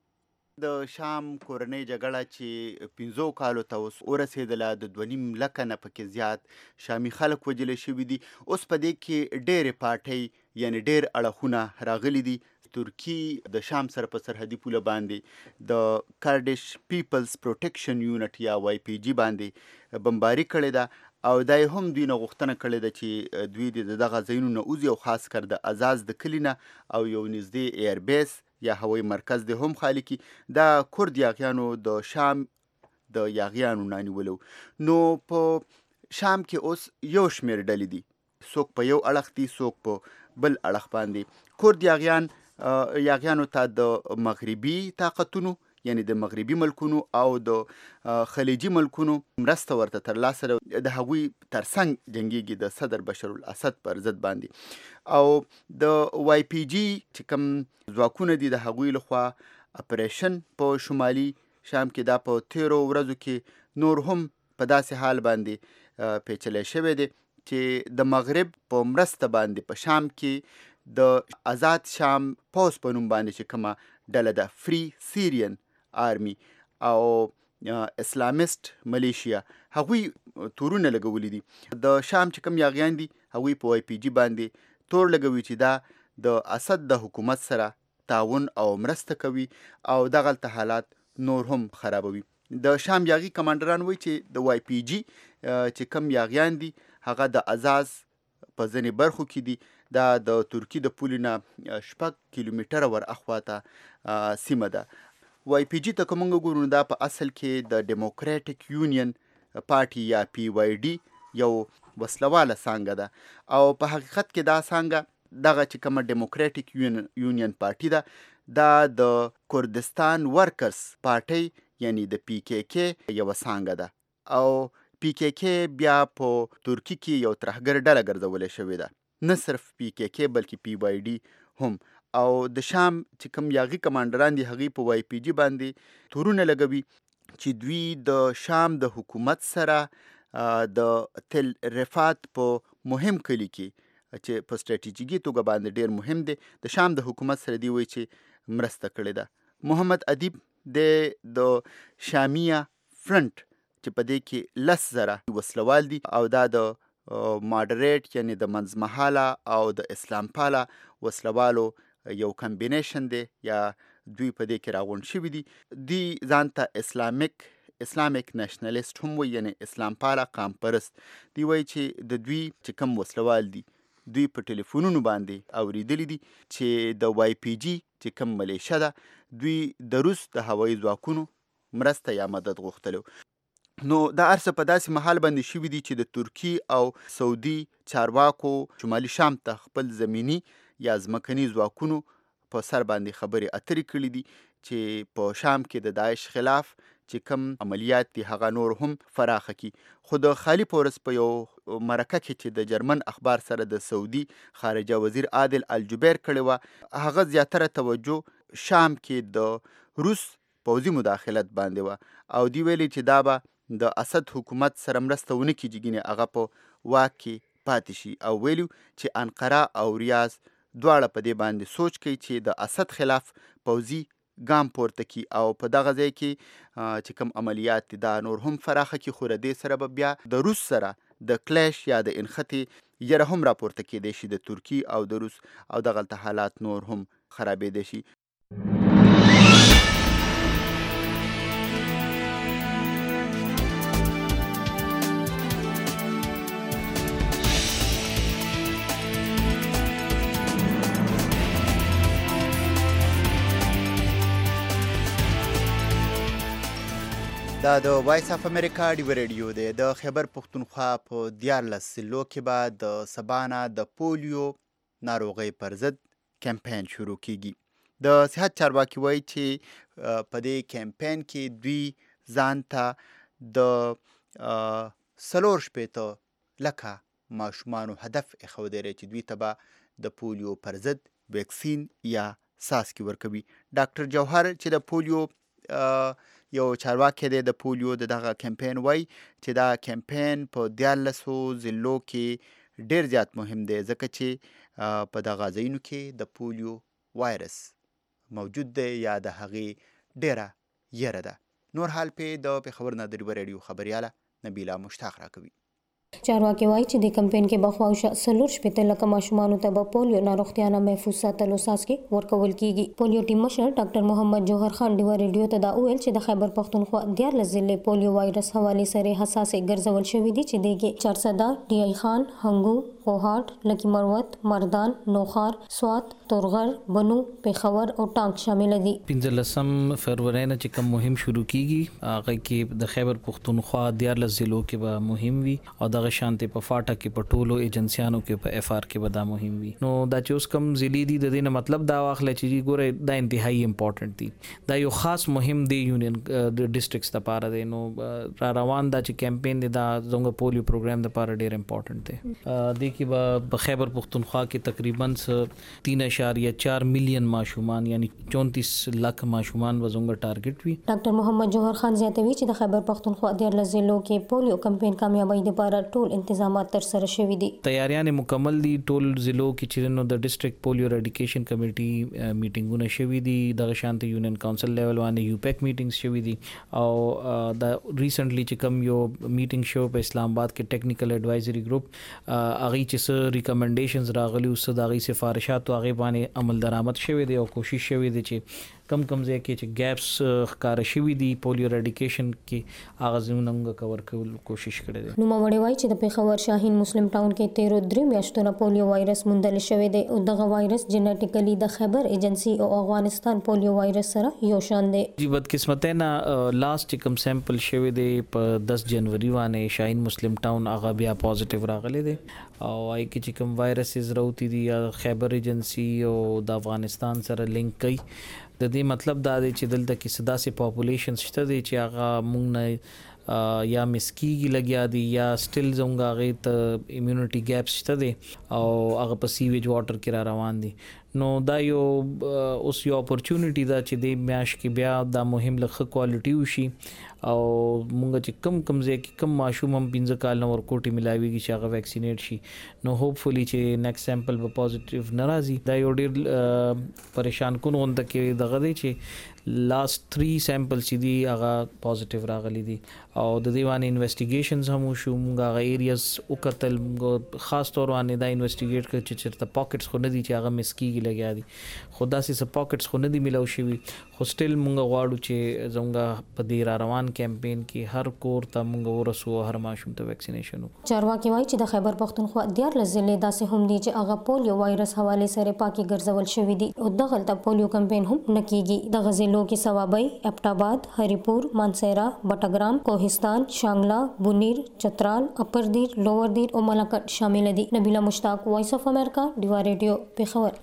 د شام کورنۍ جګړه چې 15 کالو ته اوس ورسېدله، د 2.5 لکه نه پکې زیات شامي خلک وژل شوي دي. اوس په دې کې ډېرې پارټۍ یعنی ډېر اړخونه راغلي دي. ترکی د شام سره په سرحدي پوله باندې د کارډش پیپلز پروټیکشن یونټ یا واي پی جی باندې بمباري کړې ده او دا هم دوی نه غوښتنه کړې ده چې دوی د دغه ځایونو نه وځي او خاص کر د ازاز د کلي نه او یو نږدې ایربیس یا هوایي مرکز د هم خالی کی دا کورد یاغیانو د شام د یاغیانو نه نیولو. نو په شام کې اوس یو شمېر ډلې دي، څوک په یو اړخ دي، څوک په بل اړخ باندې. کورد یاغیانو ته د مغربي طاقتونو یعنی د مغربي ملکونو او د خلیجي ملکونو مرسته ورته ترلاسه د هغوی ترڅنګ جنګیږي د صدر بشر الاسد پر ضد باندې. او د واي پی جی چې کوم ځواکونه دي د هغوی لخوا اپریشن په شمالي شام کې دا په 13 ورځو کې نور هم په داسې حال باندې پیچلی شوی دی چې د مغرب په مرسته باندې په شام کې د آزاد شام پوس په نوم باندې چې کومه ډله ده، فری سیریان آرمی او اسلامست ملیشیا، هغوی تورونه لګولي دي. د شام چې کوم یاغیان دي هغوی په واي پی جی باندې تور لګوي چې دا د اسد د حکومت سره تعاون او مرسته کوي او دغلته حالات نور هم خرابوي. د شام یاغي کمانډران وایي چې د واي پی جی چې کوم یاغیان دي هغه د ازاز په ځینې برخو کې دي. دا د ترکی د پولې نه 6 کیلومتره ور اخواته سیمه ده. واي پی جی ته که موږ ګورو دا په اصل کې د ډیموکراټیک یونین پارټي یا پی واي ډي یو وسلواله څانګه ده او په حقیقت کې دا څانګه دغه چې کومه ډیموکراټیک یونین پارټي ده دا د کردستان ورکرز پارټي یعنی د پی کی کی یو څانګه ده او پی کی کی بیا په ترکی کې یو ترهګر ډله ګرځولې شوې ده، نه صرف پی کی کی بلکې پی واي ډي هم. او د شام چې کوم یاغي کمانډران دي هغوی په واي پی جي باندې تورونه لګوي چې دوی د شام د حکومت سره د تل رفات په مهم کلي کې چې په ستراتیژیکي توګه باندې ډیر مهم دی د شام د حکومت سره دی وایي چې مرسته کړې ده. محمد ادیب د شامیه فرنٹ چې په دې کې 10,000 وسلوال دي او دا د ماډریټ یعنی د منځمهاله او د اسلام پاله وسلوالو یو کمبینیشن دی یا دوی په دې کې راغونډ شوي دي. دوی ځان ته اسلامیک نیشنلیست هم وایي یعنی اسلام پاله قام پرست. دوی وایي چې د دوی چې کوم وسلوال دي دوی په ټلیفونونو باندې اوریدلی دي چې د وای پی جی چې کوم ملیشه ده دوی د روس د هوایي ځواکونو مرسته یا مدد غوښتلو. نو دا هر څه په داسې مهال باندې شوي دي چې د ترکی او سعودي چارواکو شمالي شام ته خپل زمینی یا ځمکني ځواکونو په سر باندې خبرې اترې کړي دي چې په شام کې د داعش خلاف چې کوم عملیات دي هغه نور هم فراخه کی. خو د خالی پورس په یو مرکه کې چې د جرمن اخبار سره د سعودي خارجه وزیر عادل الجبیر کړی وه هغه زیاتره توجه شام کې د روس پوځي مداخلت باندې وه او دی ویلي چې دا به د اسد حکومت سره مرسته ونه کړي چې هغه په واک کې پاتې شي او ویلو چې انقره او ریاض دواړه په دې باندې سوچ کوي چې د اسد خلاف پوځي ګام پورته کی او په دغه ځای کې چې کوم عملیات دي دا نور هم فراخه کی. خو دې سره به بیا د روس سره د کلیش یا د انختی یره هم راپورته کېدی شي د ترکی او د روس او دغلته حالات نور هم خرابېدی شي. دا د وایس اف امریکا ډیو ریډیو دی. د خیبر پښتونخوا په 14 ضلعو کې به د سبا نه د پولیو ناروغۍ پر ضد کمپاین شروع کیږي. د صحت چارواکي وایي چې په دې کمپاین کې دوی ځان ته د 4 لکه ماشومانو هدف ایښودی دی چې دوی ته به د پولیو پر ضد ویکسین یا څاڅکي ورکوي. ډاکټر جوهر چې د پولیو یو چارواکی دی د پولیو د دغه کمپاین وای چې دا کمپاین په 14 ضلعو کې ډیر زیات مهم دی ځکه چې په دغه ځایونو کې د پولیو وایرس موجود دی یا د هغې ډیره یره ده. نور حال په د پېښور نه د ډیو ریډیو خبریاله نبیله مشتاق راکوي. چارواکي وایي چې د کمپاین کې بخواوشه 4 لکه ماشومانو ته به پولیو ناروغتیا نه محفوظ ساتلو څاڅکي ورکول کیږي. پولیو ټیم مشر ډاکټر محمد جوهر خان ډیو ریډیو ته دا وویل چې د خیبر پښتونخوا 14 ضلع پولیو وایرس حواله سره حساسې ګرځول شوې دي چې دغه 400 ډی ای خان، هنګو، کوهاټ، لکی مروت، مردان، نوخار، سوات، تورغر، بنو، پیښور او ټانک شامل دي. 15 فروری نه چې کوم مهم شروع کیږي هغه کې د خیبر پښتونخوا 14 ضلعو کې به مهم وي او دغه شانتي په فاټا کې په ټولو ایجنسیانو کې په اف آر کې به دا مهم وي. نو دا چې اوس کوم ضلع دي د دې نه مطلب دا واخلې چې ګوره دا انتهایی امپورټنت دي. دا یو خاص مهم دی یونین د ډیسټریکټس لپاره دی. نو را روان دا چې کمپاین دی دا زموږ پولیو پروګرام لپاره ډیر امپورټنت دی. د کې په خیبر پښتونخوا کې تقریبا 3.4 مليون ماشومان یعنی 34 لک ماشومان وزنګ ټارګټ وي. ډاکټر محمد جوهر خان زیاتوي چې د خیبر پښتونخوا 14 ضلعو کې پولیو کمپاین کامیابی لپاره ټول انتظامات تر سره شوي دي. تیاریاں مکمل دي. ټول ضلعو کې چې نو د ډیسټریکټ پولیو اریډیکیشن کمیټي میټینګونه شوي دي. د شانتي یونین کونسل لیول باندې یوپیک میټینګز شوي دي او د ریسنټلی چې کوم یو میټینګ شو په اسلام آباد کې ټیکنیکل ایڈوایزری ګروپ اغه چې ریکمنډیشنز راغلي او صداغي سفارشات او هغه باندې عمل درآمد شوی دی او کوشش شوی دی چې کم ځای کې چې ګیپس ښکار شوي دي پولیو اریډیکیشن کې هغه ځایونه کور کول کوشش کړی دی. نوموړی وایي چې د پیښور شاهین مسلم ټاون کې 13 میاشتو نه پولیو وایرس موندل شوی دی او دغه وایرس جنټیکلی د خیبر ایجنسی او افغانستان پولیو وایرس سره یو شان دی. جی بدقسمته نه لاست کم سیمپل شوی دی په 10 جنوري باندې شاهین مسلم ټاون هغه بیا پوزټیو راغلی دی او آی کې چې کوم وایرسز راوتی دي خیبر ایجنسی او د افغانستان سره لینک کوي. د دې مطلب دا دی چې دلته کې صدا سي پاپولیشن شته دي چې هغه مونږ نه یا مسکیږي لګیا دي یا سټیل زونګه غي ته ایمیونټي ګیپس شته دي او هغه په سیویج واټر کې را روان دي. نو دا یو اوس یو اپورچونټی دا چې د میاش کې بیا دا مهم لخه کوالټي وشي او مونږ چې کم ځای کې کم ماشوم هم 15 کال نور کوټي ملاويږي چې هغه ویکسینیټ شي. نو هوپفلی چې نیکسټ سیمپل به پوزټیو ناراضي. دا یو ډیر پریشان کون وند کې دغه دی چې لاست 3 سیمپل چې دي هغه پوزټیو راغلي دي او د دې باندې انویسټیګیشنز هم شو. مونږ هغه ایریاز او قتل خاص تور باندې دا انویسټیګیټ کړ چې چیرته پاکټس خو نه دي چې هغه مسکیږي لګیا دي. خدا سي سپ پاکټس خو نه دي ملاو شوی خو سټیل مونږ غواړو چې زموږ په دې را روان کمپین کې هر کور ته مونږ ورسو هر ماشوم ته ویکسینیشن وکړو. چارواکي وایي چې د خیبر پښتونخوا 14 ضلع داسې هم دي چې هغه پولیو وایرس حواله سره پاکي ګرځول شوی دي او دغه د پولیو کمپین هم نکېږي. د غزلو کې سوابي، اپټاباد، هریپور، مانسیرا، بټګرام، کوهستان، شانګلا، بونیر، چترال، اپردیر، لوور دیر او ملکټ شامل دي. نبیله مشتاق، وایس اف امریکا، ډیوا ریډیو، پیښور.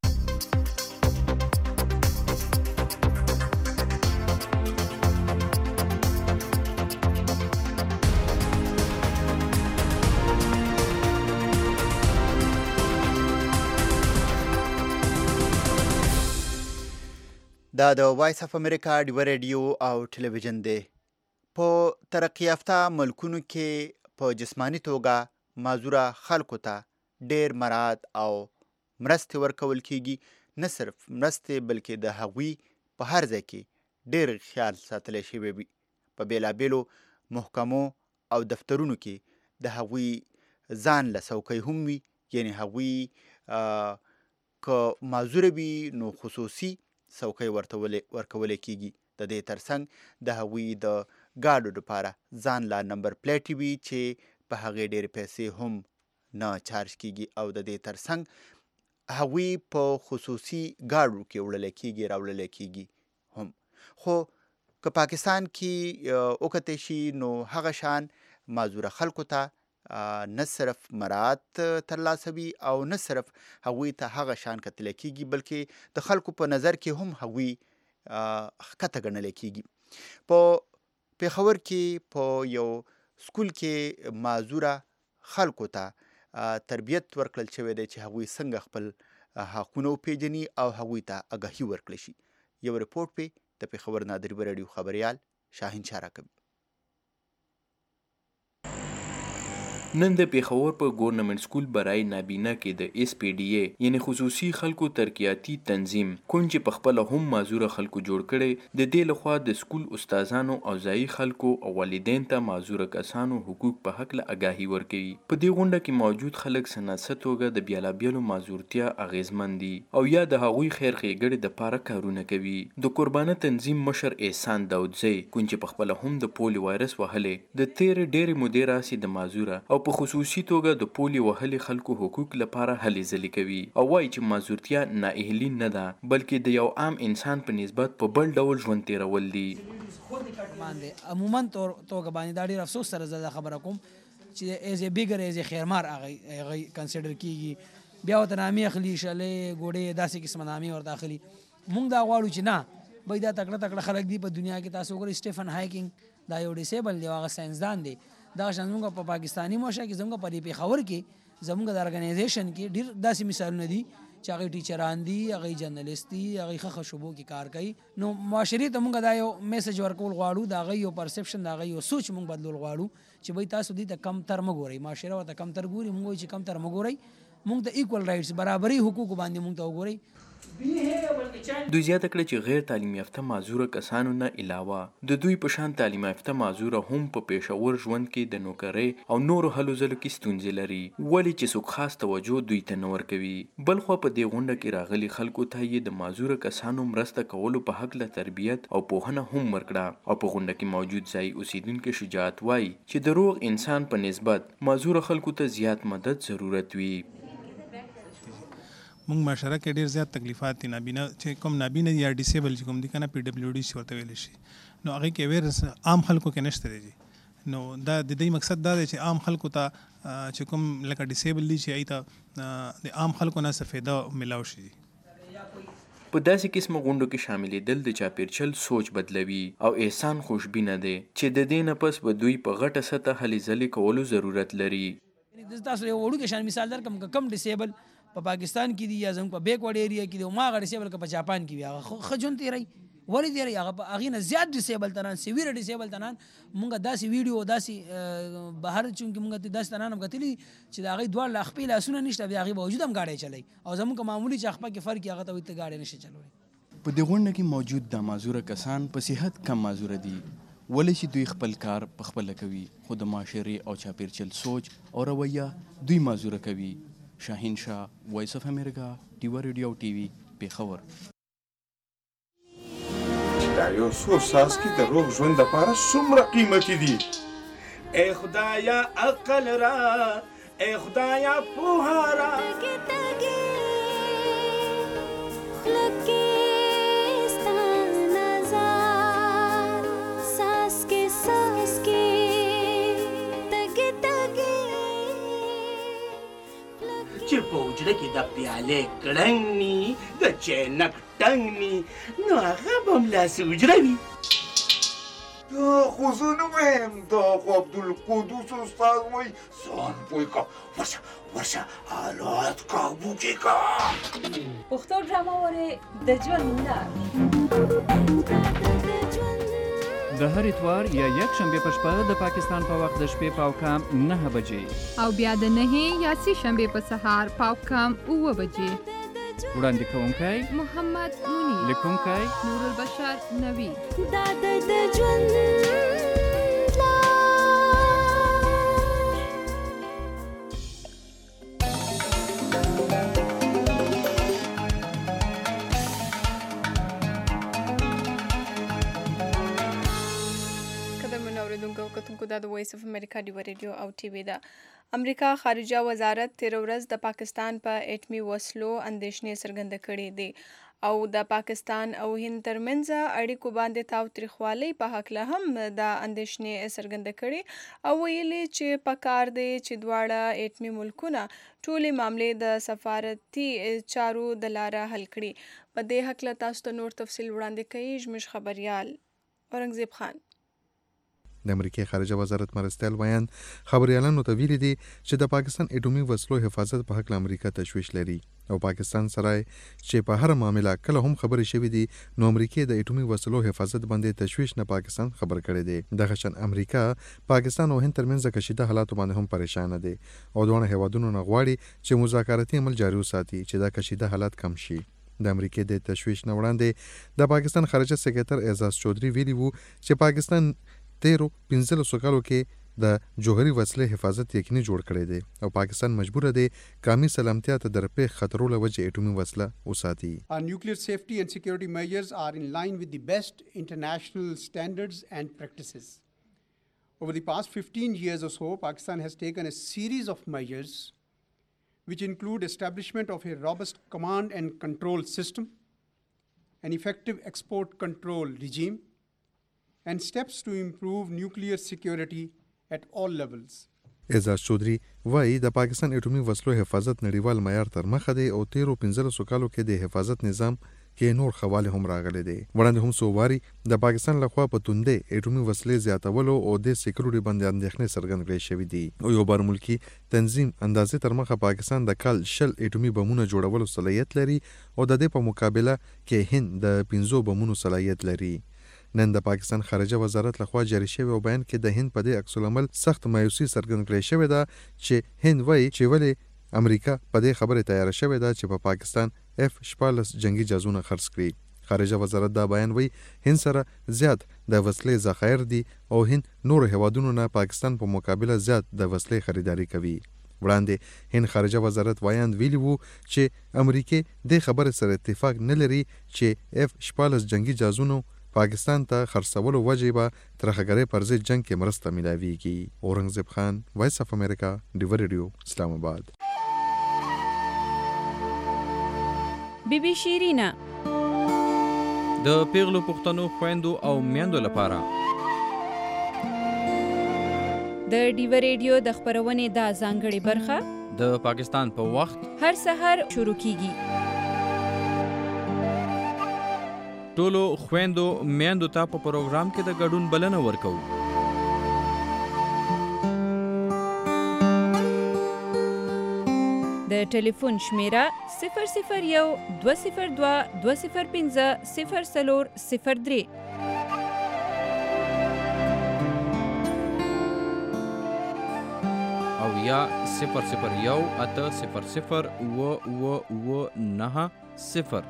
دا د وایس اف امریکا ډیوا ریډیو او ټلویزیون دی. په ترقی یافته ملکونو کې په جسمانی توګه معذوره خلکو ته ډیر مراعات او مرستې ورکول کیږي. نه صرف مرستې بلکې د هغوی په هر ځای کې ډیر خیال ساتلی شوی وي. په بیلابیلو محکمو او دفترونو کې د هغوی ځان له څوکۍ هم وي، یعنی هغوی که معذوره وي نو خصوصي څوکۍ ورته ورکولی کیږي. د دې ترڅنګ د هغوی د ګاډو لپاره ځان لا نمبر پلیټې وي چې په هغې ډېرې پیسې هم نه چارج کیږي او د دې ترڅنګ هغوی په خصوصي ګاډو کې وړلی کیږي راوړلی کیږي هم. خو که پاکستان کې وکتلی شي نو هغه شان معذوره خلکو ته نه صرف مراعات ترلاسه وي او نه صرف هغوی ته هغه شان کتلی کیږي بلکې د خلکو په نظر کې هم هغوی ښکته ګڼلی کیږي. په پیښور کې په یو سکول کې معذوره خلکو ته تربیت ورکړل شوی دی چې هغوی څنګه خپل حقونه وپیژني او هغوی ته آګاهي ورکړل شي. یو رپورټ پې د پیښور نادري راډیو خبریال شاهین شاه راکوي. نن د پیښور په ګورنمنت سکول برای نابینا کې د اس پی ډي ای یعنی خصوصي خلکو ترقیاتی تنظیم کوم چې په خپل هم معذوره خلکو جوړ کړي د دې لخوا د سکول استادانو او ځایي خلکو او والدین ته معذوره کسانو حقوق په حق له آګاهي ورکوي. په دې غونډه کې موجود خلک سناسه توګه د بیلابیلو معذورتیا اغیزمن دي او یا د هغوی خیر ښېګړې دپاره کارونه کوي. د قربانه تنظیم مشر احسان داودزی کوم چې په خپله هم د پولیو وایرس وهلی د تیرې ډېرې مودې راسې د معذوره او په خصوصي توګه د پولیو وهلي خلکو حقوق لپاره هلې ځلې کوي او وایي چې معذورتیا نااهلي نه ده بلکې د یو عام انسان په نسبت په بل ډول ژوند تیرول دي. عموما توګه باندې دا ډېر افسوس سره زه خبره کوم چې ایز ا بیګر ایز ا خیرمار هغه کنسیډر کیږي. بیا ورته نامې اخلي، شلې ګوډې داسې قسمه نامې ورته اخلي. موږ دا غواړو چې نه بای دا تکړه خلک دي په دنیا کې. تاسو وګورئ سټیفن هایکینګ دا یو ډیسیبل دی، هغه ساینسدان دی. دا شان زموږ په پاکستاني معاشره کې زموږ په پیښور کې زموږ د ارګنایزیشن کې ډېر داسې مثالونه دي چې هغه ټیچران دي، هغه جرنالست دي، هغه ښه شوبو کې کار کوي. نو معاشرې ته موږ دا یو میسج ورکول غواړو، د هغه یو پرسپشن، د هغه یو سوچ موږ بدلول غواړو چې بای تاسو دې ته کم تر مه ګورئ. معاشره ورته کم تر ګوري، موږ وایو چې کم تر مه ګورئ، موږ ته ایکول رایټس برابري حقوق باندې موږ ته وګورئ. دوی زیاته کړه چې غیر تعلیم یافته معذوره کسانو نه علاوه د دوی په شان تعلیم یافته معذوره هم په پیښور ژوند کې د نوکرۍ او نورو هلو ځلو کې ستونزې لري، ولې چې څوک خاص توجه دوی ته نه ورکوي. بلخوا په دې غونډه کې راغلي خلکو ته یې د معذوره کسانو مرسته کولو په هکله تربیت او پوهنه هم ورکړه. او په غونډه کې موجود ځایي اوسیدونکي شجاعت وایي چې د روغ انسان په نسبت معذوره خلکو ته زیات مدد ضرورت وي. مونږ معاشره کې ډېر زیات تکلیفات دي. نابینا چې کوم نابینا یا ډیسیبل چې کوم دي کنه پی ډبلیو ډي چې ورته ویلی شي، نو هغې کې اویرنس عام خلکو کې نشته دی. نو دا د دې مقصد دا دی چې عام خلکو ته چې کوم لکه ډیسیبل دي چې هغې ته د عام خلکو نه څه فایده میلاو شي. په داسې قسمه غونډو کې شاملېدل د چاپېرچل سوچ بدلوي او احسان خوشبینه دی چې د دې نه پس به دوی په غټه سطح هلې ځلې کولو ضرورت لري. تاسو یو وړوکی شان مثال درکړم که کم ډیسیبل په پاکستان کې دي یا زموږ په بیکورډ ایریا کې دي، ما هغه ډیسیبل که په جاپان کې وي هغه ښه ژوند تېروي. ولې تېروي؟ هغې نه زیات ډیسیبل تنان، سیویره ډیسیبل تنان. مونږ داسې ویډیو داسې بهر چونکې مونږ داسې تنان هم کتلي چې د هغې دواړه خپې لاسونه نشته، بیا هغې باوجود هم ګاډی چلوي. او زموږ معمولي چې خپه کې فرق هغه ته وایي ته ګاډی نشي چلولی. په دې غونډه کې موجود د معذوره کسان په صحت کم معذوره دي، ولې چې دوی خپل کار په خپله کوي، خو د معاشرې او چاپېرچل سوچ او رویه دوی معذوره کوي. شاهین شاه، وایس اف امریکا، ډیوا ریډیو ټي وي، پیښور. دا یو څو څاڅکي د روغ ژوند دپاره څومره قیمتي دي. ای خدایا عقل را، ای خدایا پوهه را. چې په حجره کې د پیالې کړنګ ني، د چینک ټنګ ني، نو هغه به هملاسې حجره وي. دا خو زه نه وایم، دا خو عبدالقدوس استاد وایي ځان پوه که. ورشه حالات کابو کې که. پښتو ډرامه وارې د ژوند لار د هر اتوار یا یک شنبه په شپه د پاکستان په وخت د شپې پاوکام 9 بجې او بیا د 9 یا 3 شنبه په سهار پاوکام 9 بجې. وړاندې کوونکی محمد منیر، لیکونکی نور البشر نوی. دا د ژوند کتونکو دا د وایس اف امریکا ډیو ریډیو او ټي وی ده. امریکا خارجه وزارت تیر ورځ د پاکستان په اټمی وسلو اندېښنې څرګنده کړې دي او د پاکستان او هند ترمنځ اړیکو باندې تاوتریخوالي په هکله هم د اندېښنې څرګنده کړې او ویلي چې پکار دی چې دواړه اټمی ملکونه ټولې معاملې د سفارتي چارو د لارې حل کړي. په دې هکله تاسو ته نور تفصیل وړاندې کوي زموږ خبريال اورنګزیب خان. د امریکای خارجه وزارت مرستیال ویان خبريالانو ته ویلي دي چې د پاکستان اټومي وسلو حفاظت په حق امریکا تشویش لري او پاکستان سره چې په هر معاملې کله هم خبرې شوې دي نو امریکای د اټومي وسلو حفاظت باندې تشویش نه پاکستان خبر کړی دی. دغه شان امریکا پاکستان او هند ترمنځ کشیده حالات باندې هم پریشان دي او دوه هیوادونو نه غواړي چې مذاکراتي عمل جاري وساتي چې دا کشیده حالات کم شي. د امریکای د تشویش نه وړاندې د پاکستان خارجه سکرټر اعزاز چودھری ویلي وو چې پاکستان 15 کالو کې د جوهري وسلې حفاظت یقیني جوړ کړی دی او پاکستان مجبور دی قومي سلامتیا ته درپې خطرو له وجې اټومي وسله وساتي. Our nuclear safety and security measures are in line with the best international standards and practices. Over the past 15 years or so, Pakistan has taken a series of measures which include establishment of a robust command and control system, an effective export control regime, and steps to improve nuclear security at all levels. اعزاز چودھری وایي د پاکستان اټومي وسلو حفاظت نړیوال معیار تر مخه دی او 15 کالو کې د حفاظت نظام کې نور خواله هم راغلي دي. وړاندې هم سوواري د پاکستان لخوا په توندې اټومي وسلې زیاتولو او د سکیورټي باندې اندېښنې څرګند کړې شوې دي او یو بار ملکی تنظیم اندازې تر مخه پاکستان د کال شل اټومي بمونو جوړولو صلاحیت لري او د دې په مقابله کې هند د 15 بمونو صلاحیت لري. نن د پاکستان خارجه وزارت لخوا جاری شوی او بیان کې د هند په دې عکس العمل سخت مایوسي څرګند کړې شوې ده چې هند وایي چې ولې امریکا په دې خبره تیار شوې ده چې په پاکستان F-14 جنگي جهازونه خرڅ کړي. خارجه وزارت دا بیان وایي هند سره زیات د وسلې ذخایر دي او هند نور هیوادونو نه پاکستان په مقابله زیات د وسلې خریداري کوي. وړاندې هند خارجه وزارت وایاند ویلي وو چې امریکا د خبره سره اتفاق نه لري چې F-14 جنگي جهازونه پاکستان ته خرڅولو وجې به ترهګرۍ پر ضد جنگ کې مرسته ملاويږي. اورنګزیب خان، وایس اف امریکا، ډیو ریډیو، اسلام آباد. بیبي شیرینا د پیغلو پښتنو خويندو او میندو لپاره د ډیو ریډیو د خبرونې دا ځانګړې برخه د پاکستان په وخت هر سحر شروع کیږي. ټولو خويندو میندو ته په پروګرام کې د ګډون بلنه ورکوو. د ټلیفون شمیره 001-202-205-0403 او یا 001-800-990.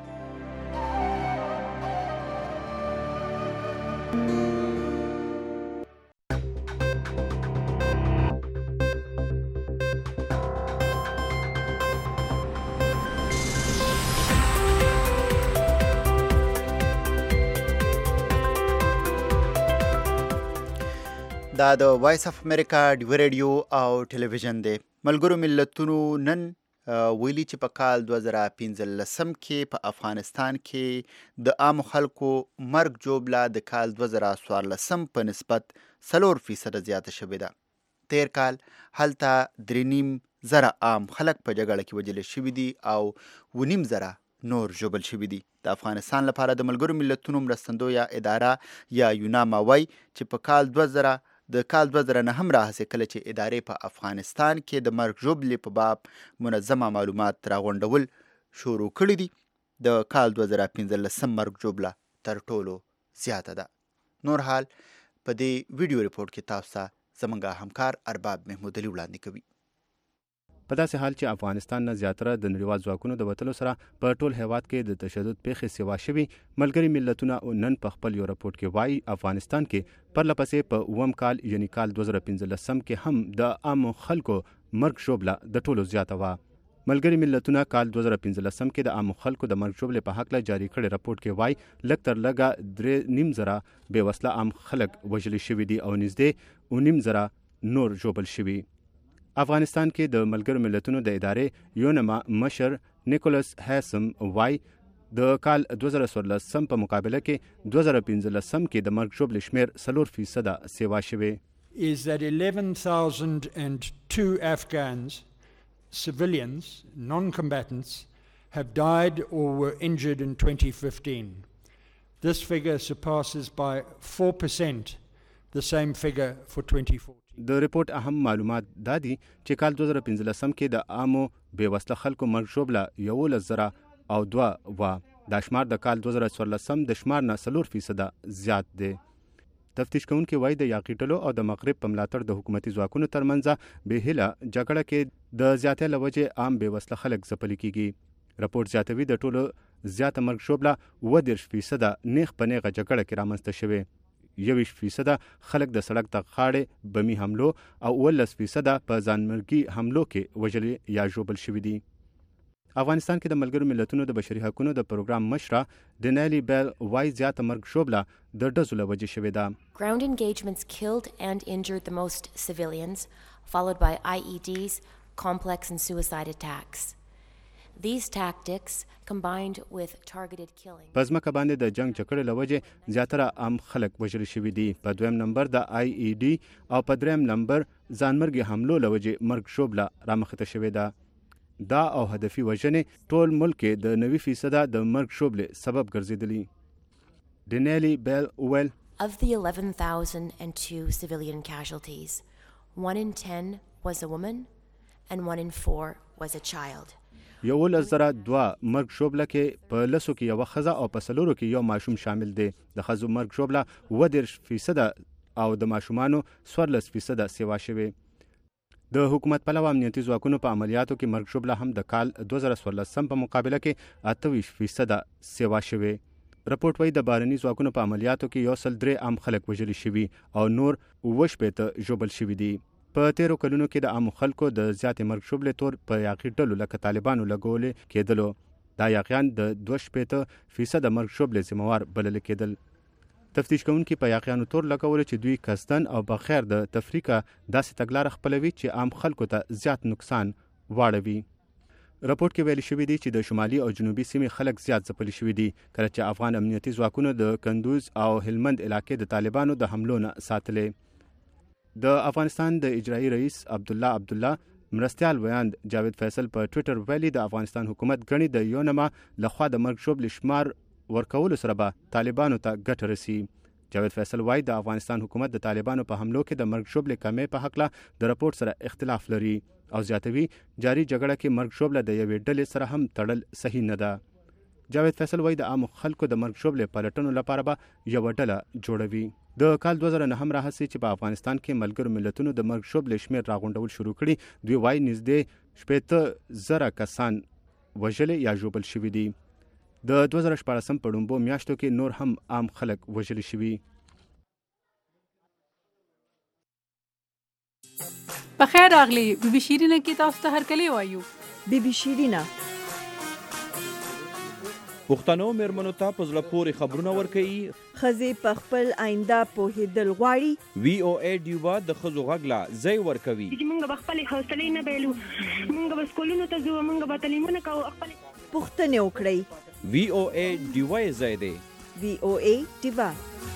دا د وایس اف امریکا ډیو ریډیو او ټلویزیون دی. ملګرو ملتونو نن ویلي چې په کال 2015 کې په افغانستان کې د عام خلکو مرګ جوړه د کال 2014 په نسبت 4% زیاته شوې ده. تیر کال هلته 3.5 عام خلک په جګړه کې وژل شوي دي او 2.5 نور ژوبل شوي دي. د افغانستان لپاره د ملګرو ملتونو مرستندویه اداره یا یوناما وایي چې په کال 2009 راهیسې کله چې ادارې په افغانستان کې د مرګ ژوبلې په باب منظمه معلومات راغونډول شروع کړي دي، د کال 2015 مرګ ژوبله تر ټولو زیاته ده. نور حال په دې ویډیو ریپورت کې تاسو ته زموږ همکار ارباب محمود علي وړاندې کوي. په داسې حال چې افغانستان نه زیاتره د نړیوال ځواکونو د وتلو سره په ټول هیواد کې د تشدد پیښې سیوا شوي، ملګري ملتونه نن په خپل یو راپورټ کې وایي افغانستان کې پرلپسې په اووم کال یعنی کال 2015 کې هم د عامو خلکو مرګ ژوبله د ټولو زیاته وه. ملګري ملتونه کال 2015 کې د عامو خلکو د مرګ ژوبلې په هکله جاري کړي راپورټ کې وایي لږ تر لږه 3.5 بې وسله عام خلک وژل شوي دي او نږدې 2.5 نور ژوبل شوي. افغانستان کې د ملګرو ملتونو د ادارې یونما مشر نیکولس هیسم وای د کال 2014 په مقابله کې 2015 کې د مرګ ژوبلې شمیر 4% سیوا شوی. Is that 11,002 Afghans, civilians, non-combatants, have died or were injured in 2015. This figure surpasses by 4% the same figure for 2014. د ریپورت اهم معلومات دا دي چې کال 2015 کې د عامو بې وسله خلکو مرګ ژوبله 11,002 وه. دا شمار د کال 2014 د شمار نه 4% زیات دی. تفتیش کوونکي وایي د یاقیټلو او د مغرب په ملاتړ د حکومتي ځواکونو ترمنځ بېهیله جګړه کې د زیاتې له وجې عام بې وسله خلک ځپلي کېږي. راپورټ زیاتوي د ټولو زیاته مرګ ژوبله 30% نیغ په نیغه جګړه کې رامنځته شوې. 21% خلک د سړک د غاړې بمي حملو او 11% په ځانمرګي حملو کې وژل یا ژوبل شوي دي. افغانستان کې د ملګرو ملتونو د بشري حقوقو د پروګرام مشره ډینیلی بیل وای زیاته مرګ ژوبله د ډزو له وجې شوې ده. Ground engagements killed and injured the most civilians, followed by IEDs, complex and suicide attacks. These tactics combined with targeted killing. په ځمکه باندې د جنگ جګړې له وجې زیاتره عام خلک وژل شوي دي. په دویم نمبر د IED او په دریم نمبر ځانمرګي حملو له وجې مرګ ژوبله رامخته شوې ده. دا او هدفي وژنې ټول ملک کې د 90% د مرګ ژوبلې سبب ګرځېدلي. ډینیلی بیل ویل Of the 11,002 civilian casualties, 1 in 10 was a woman and 1 in 4 was a child. 11,002 مرګ ژوبله کې په 10 کې یوه ښځه او په 4 کې یو ماشوم شامل دی. د ښځو مرګ ژوبله 30% او د ماشومانو 14% سیوا شوې. د حکومت پلوه امنیتي ځواکونو په عملیاتو کې مرګ ژوبله هم د کال 2014 په مقابله کې 28% سیوا شوې. راپورټ وایي د بارني ځواکونو په عملیاتو کې 103 عام خلک وژل شوي او نور 70 ژوبل شوي دي. په تیرو کلونو کې د عامو خلکو د زیاتې مرګ ژوبلې تور په یاغي ډلو لکه طالبانو لګولې کېدلو. دا یاغیان د 2% مرګ ژوبلې ذمهوار بلل کېدل. تفتیش کوونکي په یاغیانو تور لګولو چې دوی قصدن او بغیر د تفریقه داسې تګلاره خپلوي چې عام خلکو ته زیات نقصان واړوي. راپورټ کې ویل شوي دي چې د شمالي او جنوبي سیمې خلک زیات ځپلي شوي دي کله چې افغان امنیتي ځواکونو د کندوز او هلمند علاقې د طالبانو د حملو نه ساتلې. د افغانستان د اجرایي رئیس عبدالله مرستیال ویاند جاوید فیصل په ټویټر ویلي د افغانستان حکومت ګڼي د یونما لخوا د مرګ ژوبلې شمار ورکولو سره به طالبانو ته ګټه رسي. جاوید فیصل وایي د افغانستان حکومت د طالبانو په حملو کې د مرګ ژوبلې کمې په هکله د راپورټ سره اختلاف لري او زیاتوي جاري جګړه کې مرګ ژوبله د یوې ډلې سره هم تړل صحیح نه ده. جاوید فیصل وایي د عامو خلکو د مرګ ژوبلې پلټنو لپاره به یوه ډله جوړوي. د کال 2009 راهیسې چې په افغانستان کې ملګرو ملتونو د مرګ ژوبلې شمیر راغونډول شروع کړي، دوی وایي نږدې 80,000 کسان وژلې یا ژوبل شوي دي. د 2014 په ډومبو میاشتو کې نور هم عام خلک وژل شوي. بخیر راغلی بی بی شیرینه کې تاسو ته هرکلی وایو. بی بی شیرینه پښتنو میرمنو ته په زړه پورې خبرونه ورکوي. ښځې په خپل آینده پوهېدل غواړي. VOA ډیوا د ښځو غږ لا ځای ورکوي. موږ به خپلې حوصلې نه بایلو، موږ به سکولونو ته ځو، موږ به تعلیمونه کوو. پوښتنې وکړئ. VOA ډیوا یې ځای دی. VOA ډیوا.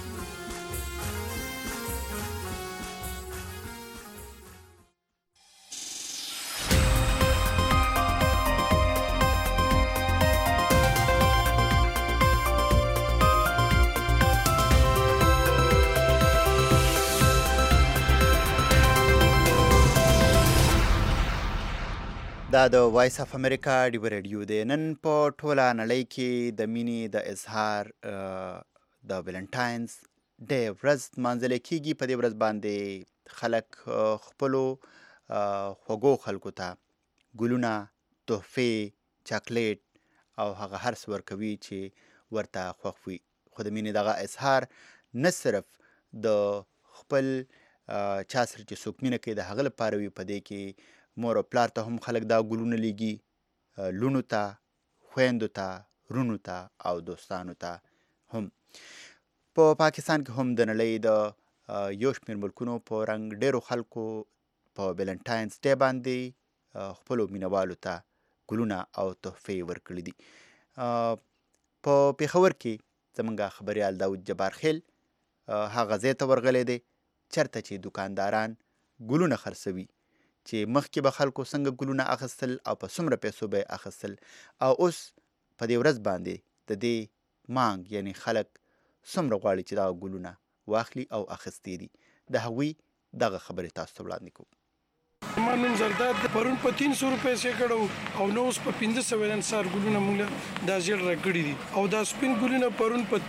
دا د وایس اف امریکا ډیو ریډیو دی. نن په ټوله نړۍ کې د مینې د اظهار د ویلنټاینز ډے ورځ نمانځل کیږي. په دې ورځ باندې خلک خپلو خوږو خلکو ته ګلونه، تحفې، چاکلیټ او هغه هر څه ورکوي چې ورته خوښ وي. خو د مینې دغه اظهار نه صرف د خپل چا سره چې څوک مینه کوي د هغه لپاره وي، په دې کې مور او پلار ته هم خلک دا ګلونه لیږي، لونو ته، خویندو ته، رونو ته او دوستانو ته هم. په پاکستان کې هم د نړۍ د یو شمېر ملکونو په رنګ ډېرو خلکو په ویلنټاینز ډے باندې خپلو مینوالو ته ګلونه او تحفې ورکړي دي. په پېښور کې زموږ خبریال داود جبار خیل هغه ځای ته ورغلی دی چېرته چې دوکانداران ګلونه خرڅوي، چې مخکې به خلکو څنګه ګلونه اخیستل او په څومره پیسو به یې اخیستل، او اوس په دې ورځ باندې د دې مانګ یعنی خلک څومره غواړي چې دغه ګلونه واخلي او اخیستې دي. د هغوی دغه خبرې تاسو ته وړاندې کوو. ما نوم زرداد پرون په 300 روپۍ سې کړو او نو اوس په 1500 انصار ګلونه موږ دا زیړ راکړي دي او دا سپین ګلونه پرون په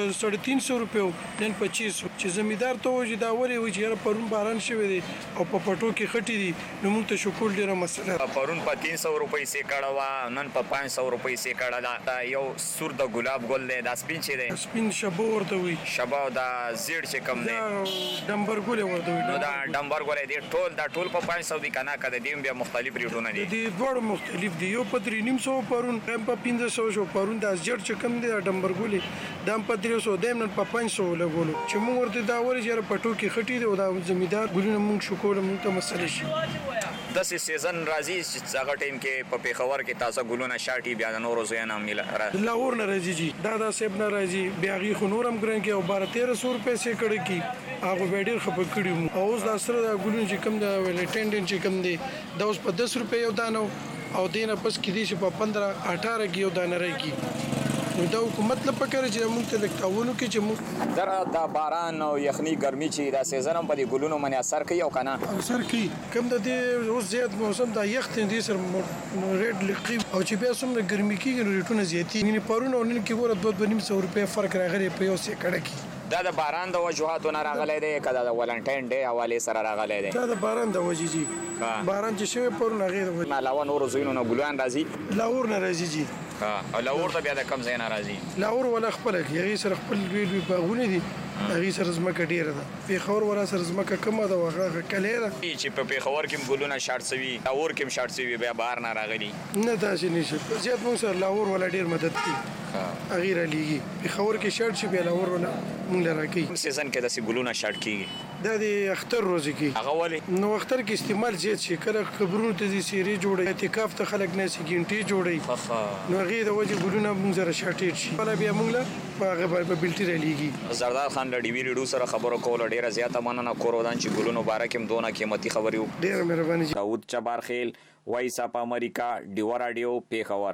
350 روپۍ نن په 2500. چې زمیدار ته وځي دا وري وي چې پرون باران شوی دی او په پټو کې خټي دي نو موږ ته شکول ډیره مسله. پرون په 300 روپۍ سې کړو نن په 500 روپۍ سې کړه. دا یو سور د ګلاب ګل دی، دا سپین چې دی سپین شبو ورته وي، شبو دا زیړ چې کم دی ډمبر ګل ورته وي. نو دا ډمبر ګل دی ټول په 500 دی کنه کده دیم بیا مختلف ریټونه دي. دي ډېر مختلف دي. یو په 300 پرون هم په 1500 شو، پرون دا زیړ چې کم دی ډمبر ګل دام په 300 دیم نن په 500 لګولو. چې موږ ورته دا وري چې پټو کې خټي دي او دا زمیدار ګلونه موږ شکول موږ ته مسله شي. داسې سیزن راځي چې هغه ټیم کې په پېښور کې تازه ګلونه شاټي بیا د نورو ځایونو هم لاهور نه راځي جی دا سیب نه راځي بیا غي خو نورم ګران کې او 1200 روپۍ سې کړي کی هغه ډېر خپل کړي. او اوس دا سره دا ګلونه چې کم دا ویلټنډن چې کم دی دا اوس په 10 روپۍ یو دانه او دینه پس کې دي چې په 15-18 کې یو دانه راځي. نو دا حکومت لپاره کوي چې موږ ته لکتاونو کې چې موږ در دا باران او یخني ګرمي چې دا سیزن هم په دې ګلونو باندې اثر کوي او کنه اثر کوي. کم د دې اوس زیات موسم دا یخ دي سر ریډ لقي او چې بیا سم ګرمي کېږي نو ریټونه زیاتی نه پرونه او نن کې ګوره 2.5 روپۍ فرق راغلی په یو سې کړه کې. دا د باران د وجوهاتو نه راغلی دی کدا د ولنټاین ډے حواله سره راغلی دی؟ دا د باران د وجې جی باران چې شوی پرونه غیر نه علاوه نور زوینو نه ګلان راځي. لاهور نه راځي جی. او لاهور ته بیا د کم ځای نه راځي؟ لاهور ولا خپل کې سره خپل ویل باغونه دي هغه سره زمکه ډیره ده. پېښور ولا سره زمکه کمه ده هغه کله ده چې په پېښور کې ګلونه شارټ سوي لاهور کې شارټ سوي بیا بهر نه راغلي نه داسې نشي. زیات موږ سره لاهور ولا ډیر مدد کوي هغه را لېږي. پېښور کې شارټ شي بیا لاهور ولا موږ لره کوي. سیزن کې داسې ګلونه شارټ کیږي دا د اختر روزي کې هغه ولې نو اختر کې استعمال زیات شي کله خبرونه ته دي سيري جوړي اعتکاف ته خلک نه سي ګینټي جوړي نو غي د وجه ګلونه موږ سره شارټ شي ولا بیا موږ له هغه په بلټي را لېږي. زرداد خان لډي وی ریډو سره خبرو کول ډیره زیاته مننه کورودان چې ګلونو باره کې دونه قیمتي خبري وو. ډیره مهرباني. داود جبار خیل وایس اپ امریکا ډیو رادیو پېښور.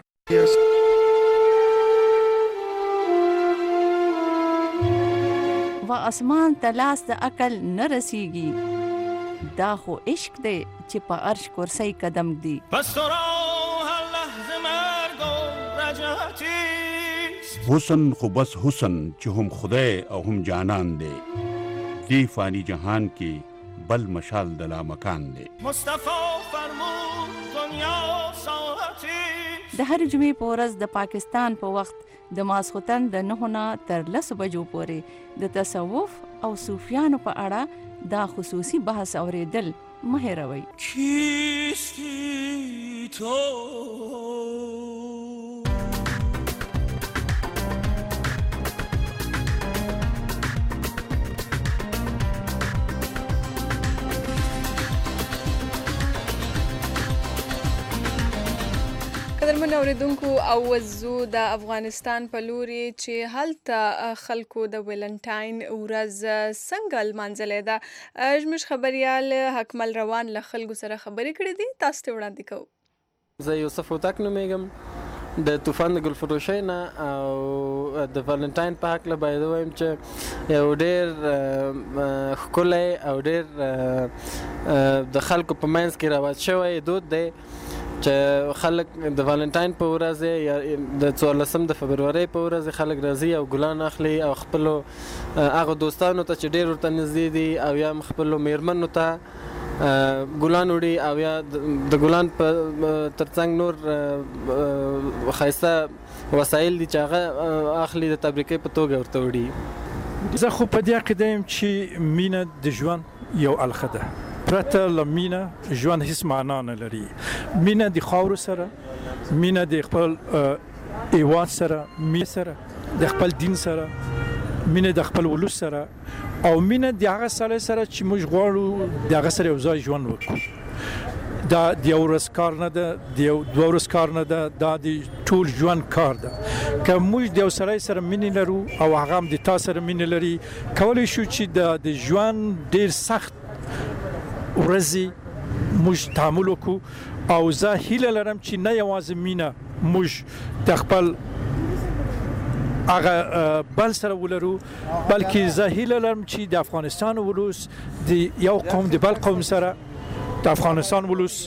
و اسمان ته لاس د عقل نه رسیږي دا خو عشق دی چې په عرش کرسی قدم دی. پس تو را هر لحظه مرگ و رجعتی حسن خو بس حسن چې هم خدای او هم جانان دی دی فانی جهان کې بل مشال د لامکان دی. مصطفی فرمود دنیا ساعتی د هر جمعې په ورځ د پاکستان په وخت د ماسختن د 9 نه تر 10 بجو پورې د تصوف او صوفیانو په اړه دا خصوصي بحث اوریدل مه هېروئ. کیستی تو سترمن اوریدونکو او زو د افغانستان په لوري چې هلته خلکو د ویلنټاین ورځ څنګه لمانځلې ده زموږ خبريال حکمل روان له خلکو سره خبرې کړې دي تاسو ته وړاندې کوو زه یوسف وتاک نومیږم د طوفان د ګلفروشۍ نه او د ویلنټاین په هکله باید ووایم چې یو ډېر ښکلی او ډېر د خلکو په منځ کې رواج شوی دود دی چې خلک د ویلنټاین په ورځ یا د 14 د فبرورۍ په ورځ خلک راځي او ګلان اخلي او خپلو هغه دوستانو ته چې ډېر ورته نږدې دي او یا خپلو میرمنو ته ګلان وړي او یا د ګلان په ترڅنګ نور ښایسته وسایل دي چې هغه اخلي د تبریکۍ په توګه ورته وړي. زه خو په دې عقیده یم چې مینه د ژوند یو الخه ده پرته له مینه ژوند هیڅ معنا نه لري. مینه د خاورو سره، مینه د خپل هیواد سره، مینه سره د خپل دین سره، مینه د خپل ولس سره او مینه د هغه سړي سره چې موږ غواړو د هغه سره یو ځای ژوند وکړو. دا د یو ورځ کار نه ده، د یو دوه ورځ کار نه ده، دا د ټول ژوند کار ده. که موږ د یو سړي سره مینه لرو او هغه هم د تا سره مینه لري کولی شو چې د ژوند ډېر سخت ورځې موږ تعامل وکړو او زه هیله لرم چې نه یوازې مینه موږ د خپل هغه بل سره ولرو بلکې زه هیله لرم چې د افغانستان ولس د یو قوم د بل قوم سره د افغانستان ولس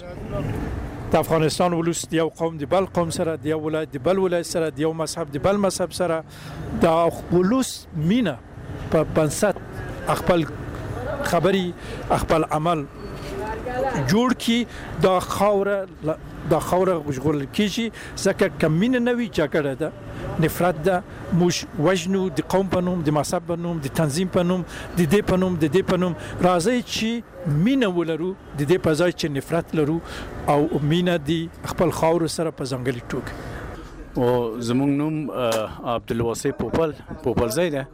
د یو قوم د بل قوم سره د یو ولایت د بل ولایت سره د یو مذهب د بل مذهب سره د ولس مینه په بنسټ خپل خبري خپل عمل جوړ کی دا خوره ژغورل کیږي ځکه که مینه نه وي جګړه ده نفرت ده موږ وژنو د قوم په نوم د مذهب په نوم د تنظیم په نوم د دې په نوم راځئ چې مینه ولرو د دې په ځای چې نفرت لرو او مینه د خپل خاورو سره په ځانګړي توګه. او زمونږ نوم عبدالواسع پوپلزی ده.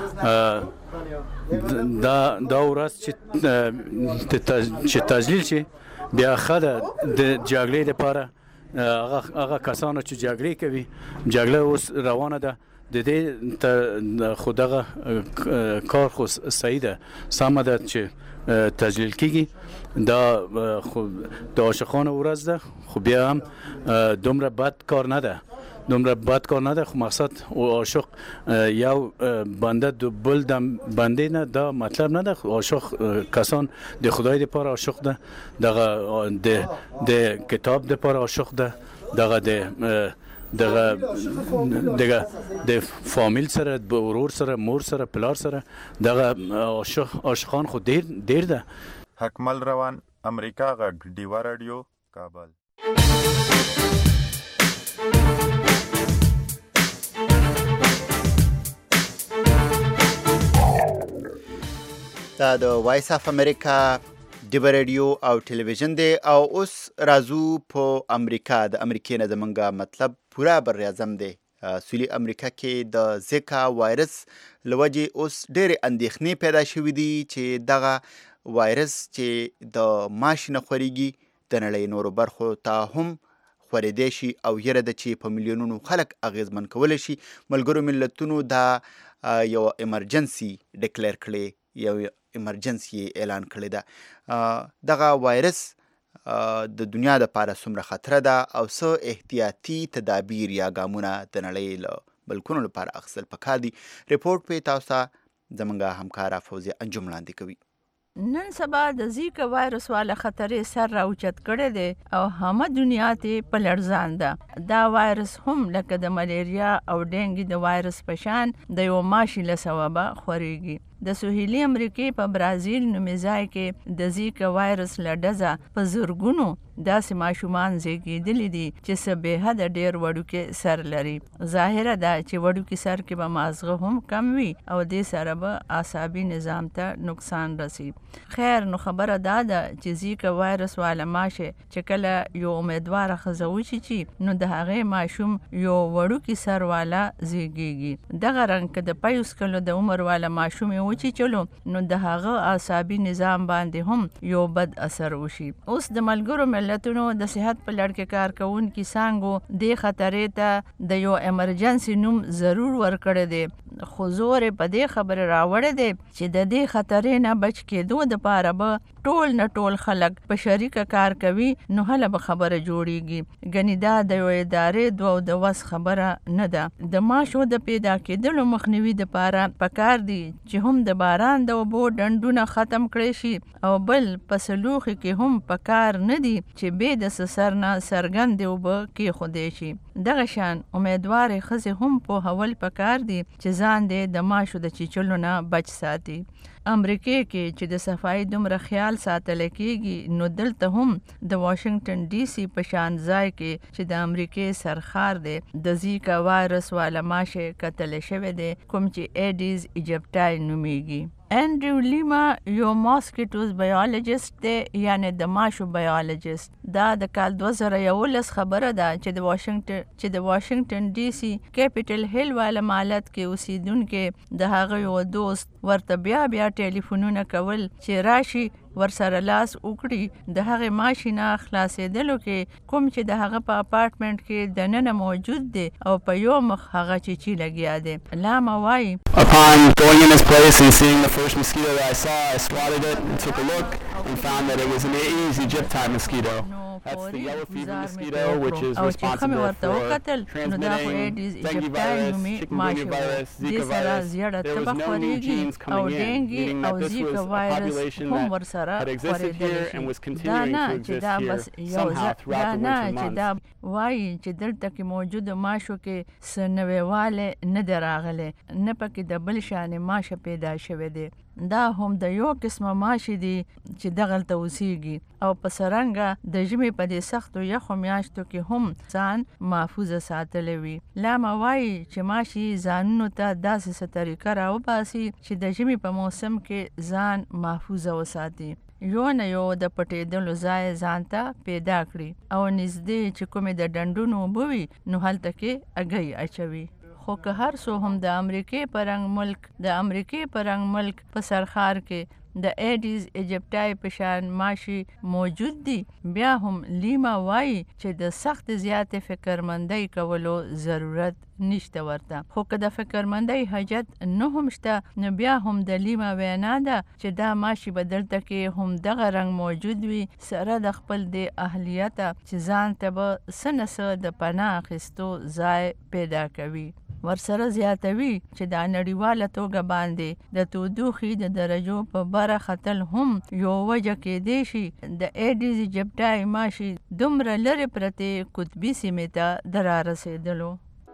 دا ورځ چې تجلیل شي بیا ښه ده د جګړې لپاره هغه کسانو چې جګړې کوي جګړه اوس روانه ده د دې خو دغه کار خو صحیح ده سمه ده چې تجلیل کیږي دا خو د عاشقانو ورځ ده خو بیا هم دومره بد کار نه ده خو مقصد او عاشق یو بنده دو بل د بنده نه دا مطلب نه ده. عاشق کسان د خدای لپاره عاشق ده دغه د کتاب لپاره عاشق ده دغه د فامیل سره د ورور سره مور سره پلار سره دغه عاشقان خو ډیر ده. حکمل روان امریکا غږ ډیوا رادیو کابل. دا د وایس اف امریکا ډیوا رادیو او ټلویزیون دی او اوس راځو په امریکا د امریکې نه زمونږ مطلب پوره بر اعظم دی. سویلي امریکا کې د زیکا وایرس لوجې اوس ډېرې اندېښنې پیدا شوې دي چې دغه وایرس چې د ماشي نه خورېږي د نړۍ نورو برخو ته هم خورېدی شي او یره ده چې په میلیونونو خلک اغېزمن کولی شي. ملګرو ملتونو دا یو امرجنسي ډکلیر کړې یو امرجنسي اعلان کړی ده. دغه وایرس د دنیا لپاره څومره خطره ده او څه احتیاطي تدابیر یا ګامونه د نړۍ له ملکونو لپاره اخیستل پکار دي. ریپورټ پې تاسو ته زموږ همکاره فوزیه انجم وړاندې کوي. نن سبا د زیکا وایرس والا خطرې سر راوچت کړی دی او همه دنیا ته په لړزان ده. دا وایرس هم لکه د ملیریا او ډینګي د وایرس په شان د یو ماشي له سببه خورېږي. د سوهیلي امریکې په برازیل نومې ځای کې د زیکا وایرس له ډزه په زرګونو داسې ماشومان زیږېدلي دي چې څه بېحده ډېر وړوکی سر لري. ظاهره ده چې وړوکی سر کې به مازغه هم کم وي او دې سره به اعصابي نظام ته نقصان رسي. خیر نو خبره دا ده چې زیکا وایرس والا ماشه چې کله یو امیدواره ښځه وچیچي نو د هغې ماشوم یو وړوکی سر والا زیږېږي. دغه رنګ که د 25 کلو د عمر والا ماشوم یې وچیچلو نو د هغه اعصابي نظام باندې هم یو بد اثر وشي. اوس د ملګرو ملتونو د صحت په لړ کې کار کوونکي څانګو دې خطرې ته د یو ایمرجنسي نوم ضرور ورکړی دی، خو زور په دې خبره راوړی دی چې د دې خطرې نه بچ کېدو دپاره به ټول نه ټول خلک په شریکه کار کوي نو هله به خبره جوړیږي. ګنې دا د یو ادارې دوه د وس خبره نه ده. د ماشو د پیدا کېدلو مخنیوي دپاره پکار دی چې هم د باران د اوبو ډنډونه ختم کړی شي او بل په سلوخي کې هم پکار نه دی چې بې د سر نه څرګندې اوبه کېښودی شي. دغه شان امیدوارې ښځې هم پوهول پکار دي چې ځان دې د ماشو د چیچلو نه بچ ساتي. امریکې کې چې د صفایي دومره خیال ساتل کېږي نو دلته هم د واشنگټن ډي سي په شان ځای کې چې د امریکې سرخار دی د زیکا وایرس والا ماشه کتل شوی دی کوم چې ایډیز ایجپټای نومیږي. انډریو لیما یو ماسکیټوز بایولوژیسټ دی، یعنی د ماشو بایولوژیسټ. دا د کال 2011 خبره ده چې د واشنگټن ډي سي کیپټل هیل والا مالت کې اوسیدونکو د هغه یو دوست ورته بیا ټلیفونونه کول چې راشي ورسره لاس وکړي د هغه ماشینه خلاصېدلو کې کوم چې د هغه په اپارټمنټ کې د ننه موجود دی او په یو مخ هغه چیچی لګیا دی. لاما وایي Upon going in this place and seeing the first mosquito that I saw, I swatted it and took a look and found that it was an Aedes aegypti mosquito. That's the yellow fever mosquito, which is responsible for transmitting dengue virus, chikungunya virus, Zika virus. There was no new genes coming in, meaning that this was a population that had existed here and was continuing to exist here somehow throughout the winter months. وایي چې دلته کې موجود ماشو کې څه نویوالی نه دی راغلی، نه پکې د بل شانې ماشه پیدا شوی دی. دا هم د یو قسمه ماشي دي چې دغلته اوسیږي او په څرنګه د ژمي په دې سختو یخو میاشتو کې هم ځان محفوظه ساتلی وي. لاما وایي چې ماشي ځانونو ته داسې څه طریقه راوباسي چې د ژمي په موسم کې ځان محفوظه وساتي. یو نه یو د پټېدلو ځای ځان ته پیدا کړي او نږدې چې کومې د ډنډونو اوبه وي نو هلته کې اګۍ اچوي. خو که هر څو هم د امریکې په رنګ ملک په سرخار کې د ایډیز ایجپټای په شان ماشي موجود دي، بیا هم لیما وایي چې د سخت زیاتې فکرمندۍ کولو ضرورت نشته ورته. خو که د فکرمندۍ حاجت نه هم شته نو بیا هم د لیما وینا ده چې دا ماشي به دلته کې هم دغه رنګ موجود وي سره د خپل د اهلیته چې ځان ته به څه نه څه د پناه اخیستو ځای پیدا کوي. ورسره زیاتوي چې دا نړیواله توګه باندې د تودوخې د درجو په بره ختل هم یو وجه کېدی شي د ایډیز ایجپټای ماشي دومره لرې پرتې قطبي سیمې ته د رارسېدلو.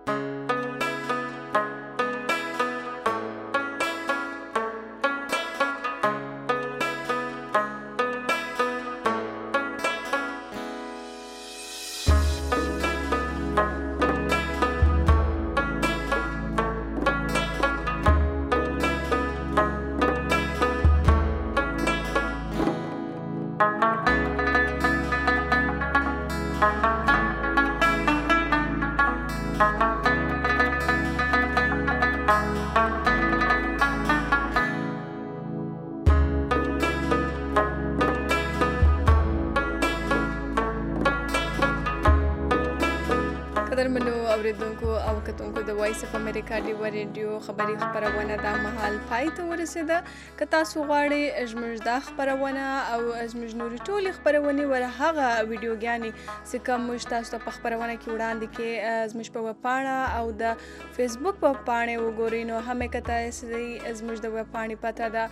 اوریدونکو او کتونکو د وایس اف امریکا ډیو ریډیو خبري خبرونه د مهال پای ته ورسیده. که تاسو غواړئ زموږ دا خبرونه او زموږ نورې ټولې خبرونه ور هغه ویډیوګانې چې کوم موږ تاسو ته په خبرونه کې وړاندې کې زموږ په وپاڼه او د فیسبوک په پاڼه وګورئ نو هم کته زموږ د وپاڼې پته ده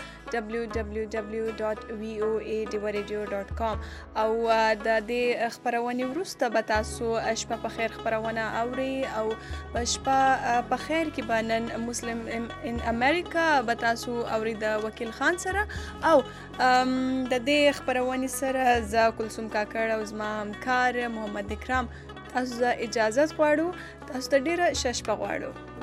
www.voadeoradio.com او د دې خبرونه وروسته به تاسو شپه په خیر خبرونه اوري او شپه په خیر کې بنن مسلم ان امریکا به تاسو اوري د وکیل خان سره او د دې خبرونه سره ز کلثوم کاکړ او زما همکار محمد اکرام تاسو اجازه غواړو. تاسو ته ډیره ښه شپه غواړو.